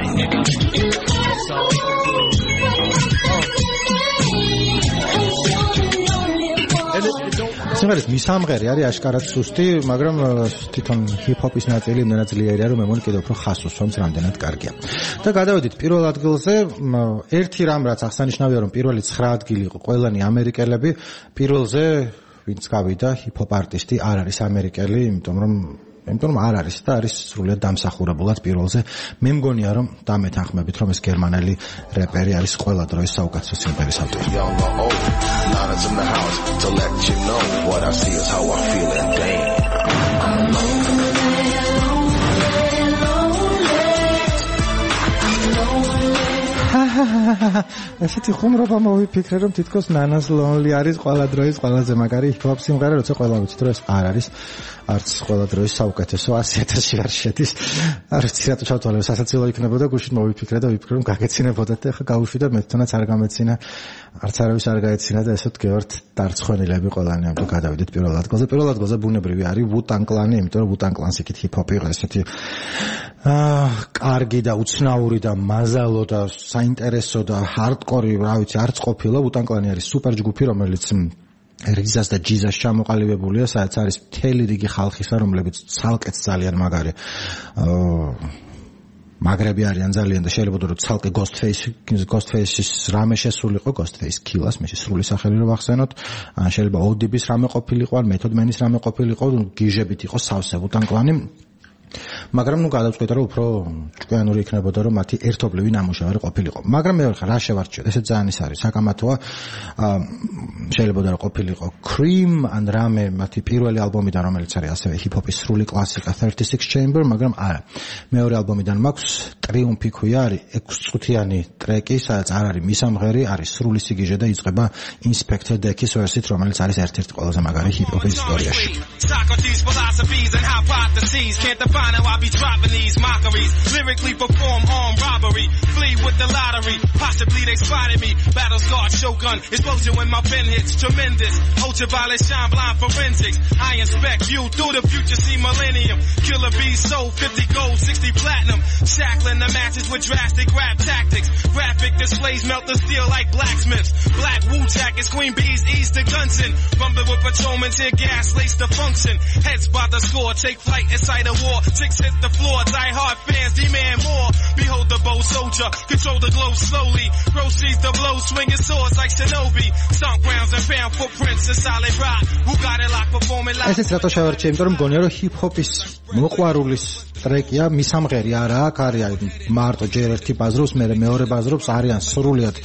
სიმღერის მისამღერი არის აშკარად სუსტი, მაგრამ თვითონ ჰიპ-ჰოპის ნაწილი იმდენად ძლიერია, რომ მე მგონი კიდევ უფრო ხას უსვამს, რამდენად კარგია. და გადავედით პირველ ადგილზე, ერთი რამ რაც აღსანიშნავია, რომ პირველი ცხრა ადგილი იყო ყველანი ამერიკელები, პირველზე ვინც გავიდა ჰიპ-ჰოპ არტისტი არ არის ამერიკელი, იმიტომ რომ იმიტომ რომ არ არის და არის სრულიად დამსახურებულად პირველზე. მე მგონია რომ დამეთანხმებით რომ ეს გერმანელი რეპერი არის ყველა დროის საუკეთესო სიმღერის ავტორი. ესეთი ხუმრობა მოვიფიქრე რომ თითქოს ნანას lonely არის ყველა დროის ყველაზე მაგარი ჰიპ-ჰოპ სიმღერა, როცა ყველა ვიცით რომ ეს არ არის არც ყველა დროის საუკეთესო ასი ათასში არ შედის. არ ვიცი რატო ჩავთვალე, სასაცილო იქნებოდა, გუშინ მოვიფიქრე და ვიფიქრე რომ გაგეცინებოდეთ და ხა გავუშვი და მე თვითონაც არ გამეცინა, არც არავის არ გაეცინა და ესე ვდგევართ დარწმუნილები ყველანი, ამიტომ გადავიდეთ პირველ ადგილზე. პირველ ადგილზე ბუნებრივი არის Wu-Tang Clan-ი, იმიტომ რომ Wu-Tang Clan-ს იქით ჰიპ-ჰოპი იყო ესეთი აა კარგი და უცნაური და მაზალო და საინტერესო და ჰარდკორი, რა ვიცი, არც ყოფილა. Wu-Tang Clan-ი არის სუპერ ჯგუფი, რომელიც რიზას და ჯიზას ჩამოყალიბებულია, სადაც არის მთელი რიგი ხალხისა, რომლებიც ცალკეც ძალიან მაგარი მაგრები არიან ძალიან და შეიძლება რომ ცალკე Ghostface Ghostface-ის რამე შესულიყო Ghostface Killah-ს მე სრული სახელი რო ვახსენოთ ან შეიძლება O D B-ს რამე ყოფილიყო ან Method Man-ის რამე ყოფილიყო გიჟებით იყო სავსე Wu-Tang Clan-ი მაგრამ ნუ გადავწყვიტე რომ უფრო ჭკვიანური იქნებოდა რომ მათი ერთობლივი ნამუშევარი ყოფილიყო მაგრამ მე ვარ რა შევარჩიოთ ესე ძალიან ის არის საკამათოა შეიძლება რომ ყოფილიყო Cream ან რამე მათი პირველი ალბომიდან რომელიც არის ასევე ჰიპ-ჰოპის სრული კლასიკა thirty-six Chamber მაგრამ არა მეორე ალბომიდან მაქვს ტრიუმფი ქვია არის ექვსწუთიანი ტრეკი სადაც არ არის მისამღერი არის სრული სიგიჟე და იწყება Inspector Deck-ის ვერსით რომელიც არის ერთ-ერთი ყველაზე მაგარი ჰიპ-ჰოპის ისტორიაში Find how I be dropping these mockeries. Lyrically perform armed robbery. Flee with the lottery. Possibly they spotted me. Battle scarred shogun. Explosion when my pen hits. Tremendous. Ultraviolet shine blind forensics. I inspect view through the future. See millennium. Killer bees sold fifty gold, sixty platinum. Shackling the matches with drastic rap tactics. Graphic displays melt the steel like blacksmiths. Black Wu jackets. Queen bees ease the Gunson. Rumbling with patrolmen. Tear gas lace the function. Heads by the score. Take flight inside a war. Chicks hit the floor, die hard fans demand more. Behold the bow soldier, control the glow slowly. Proceeds the blow, swinging swords like Shinobi. Stomp grounds and found footprints, a solid rock. Who got it locked, performing live. ესეც რატო შევარჩიე, იმიტომ რომ მგონია რომ ჰიპ-ჰოპის მოყვარულის ტრეკია, მისამღერი არა აქ არის მარტო ჯერ ერთი ბაზრობს, მე მეორე ბაზრობს, არიან სრულიად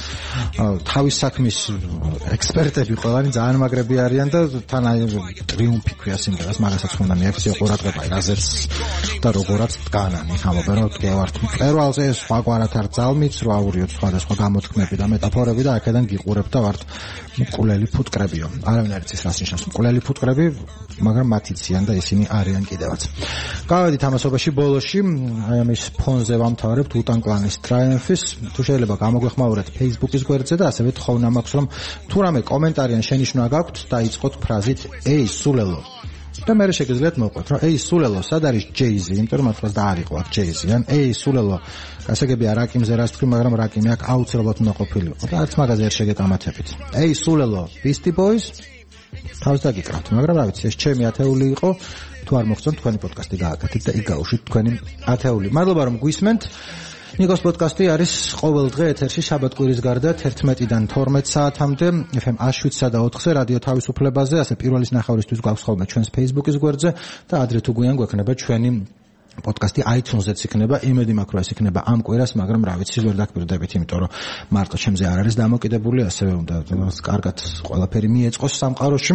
თავის საქმის ექსპერტები, ყველანი ძალიან მაგრები არიან და თან აი ტრიუმფი ქვია სიმღერას, მაგასაც უნდა მიაქციო ყურადღება, რაზეც და როგორაც დგანანი ხამობენ რომ გევართ მწერვალზე სხვაგვარად არ ძალმით რო აურიოთ სხვადასხვა გამოთქმები და მეტაფორები და აქედან გიყურებთ და ვართ მკვლელი ფუტკრებიო არავინ არ იცის რას ნიშნავს მკვლელი ფუტკრები მაგრამ მათ იციან და ისინი არიან კიდევაც გავედით ამასობაში ბოლოში აი ამის ფონზე ვამთავრებთ Wu-Tang Clan-ის Triumph-ის თუ შეიძლება გამოგვეხმაურეთ Facebook-ის გვერდზე და ასევე თხოვნა მაქვს რომ თუ რამე კომენტარი ან შენიშვნა გაქვთ დაიწყოთ ფრაზით ey სულელო და მე შეგიძლიათ მოვყვეთ რომ ey სულელო სად არის Jay-Z იმიტომ რომ მართლაც და არ იყო აქ Jay-Z ან ey სულელო გასაგებია რაკიმზე რას თქვი მაგრამ რაკიმი აქ აუცილებლად უნდა ყოფილიყო და არც მაგაზე არ შეგეკამათებით ey სულელო Beastie Boys თავს დაგიკრავთ მაგრამ რა ვიცი ეს ჩემი ათეული იყო თუ არ მოგწონთ თქვენი პოდკასტი გააკეთეთ და იგაუშვით თქვენი ათეული მადლობა რომ გვისმენთ Nikos podcasti არის ყოველ დღე ეთერში შაბათ-კვირის გარდა თერთმეტიდან თორმეტ საათამდე F M one oh seven და four-ზე რადიო თავისუფლებაზე, ასე პირველის ნახევრისთვის გვაქვს ხოლმე ჩვენს Facebook-ის გვერდზე და ადრე თუ გვიან გვექნება ჩვენი პოდკასტი iTunes-ზეც იქნება, იმედი მაქვს რომ ეს იქნება ამ კვირას, მაგრამ რა ვიცი ვერ დაგკვირდებით, იმიტომ რომ მარტო ჩემზე არ არის დამოკიდებული, ასევე უნდა კარგად ყველაფერი მიეწყოს სამყაროში.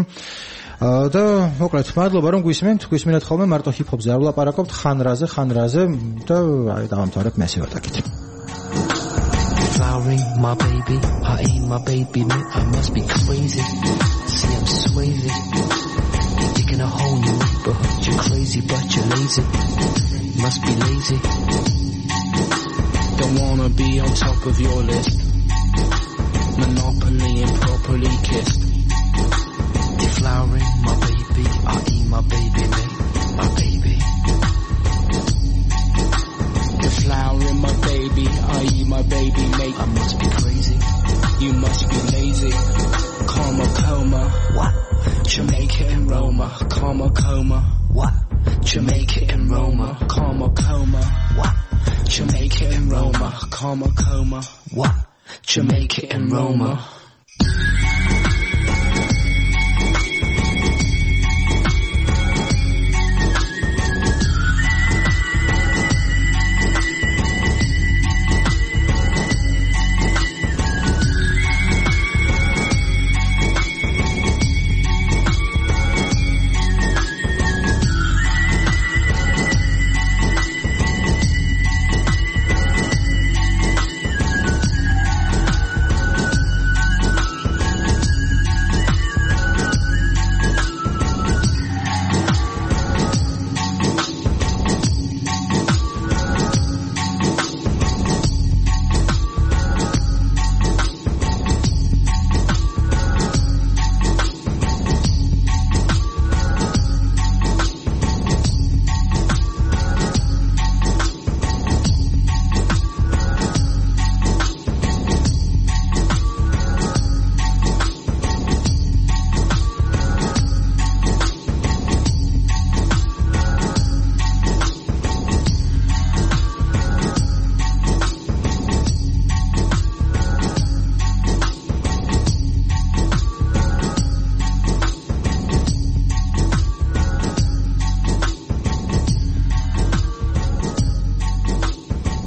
და მოკლედ მადლობა რომ გვისმენთ, გვისმინეთ ხოლმე მარტო ჰიპ-ჰოპზე არ ვლაპარაკობთ, ხანრაზე, ხანრაზე და აი დავამთავრებ მესე ვატაკით. Flowering my baby, I ain't my baby, man, I must be crazy. See I'm swayzy. Digging a hole in your neighborhood, you're crazy but you're lazy. Must be lazy. Don't wanna be on top of your list. Monopoly and properly kissed. Deflowering my baby, I eat my baby, mate, my baby. Deflowering my baby, I eat my baby, mate. I must be crazy, you must be lazy. Karma coma, what? Jamaica and Roma, karma coma, what? Jamaica and Roma, karma coma, what? Jamaica and Roma, karma coma, what? Jamaica and Roma.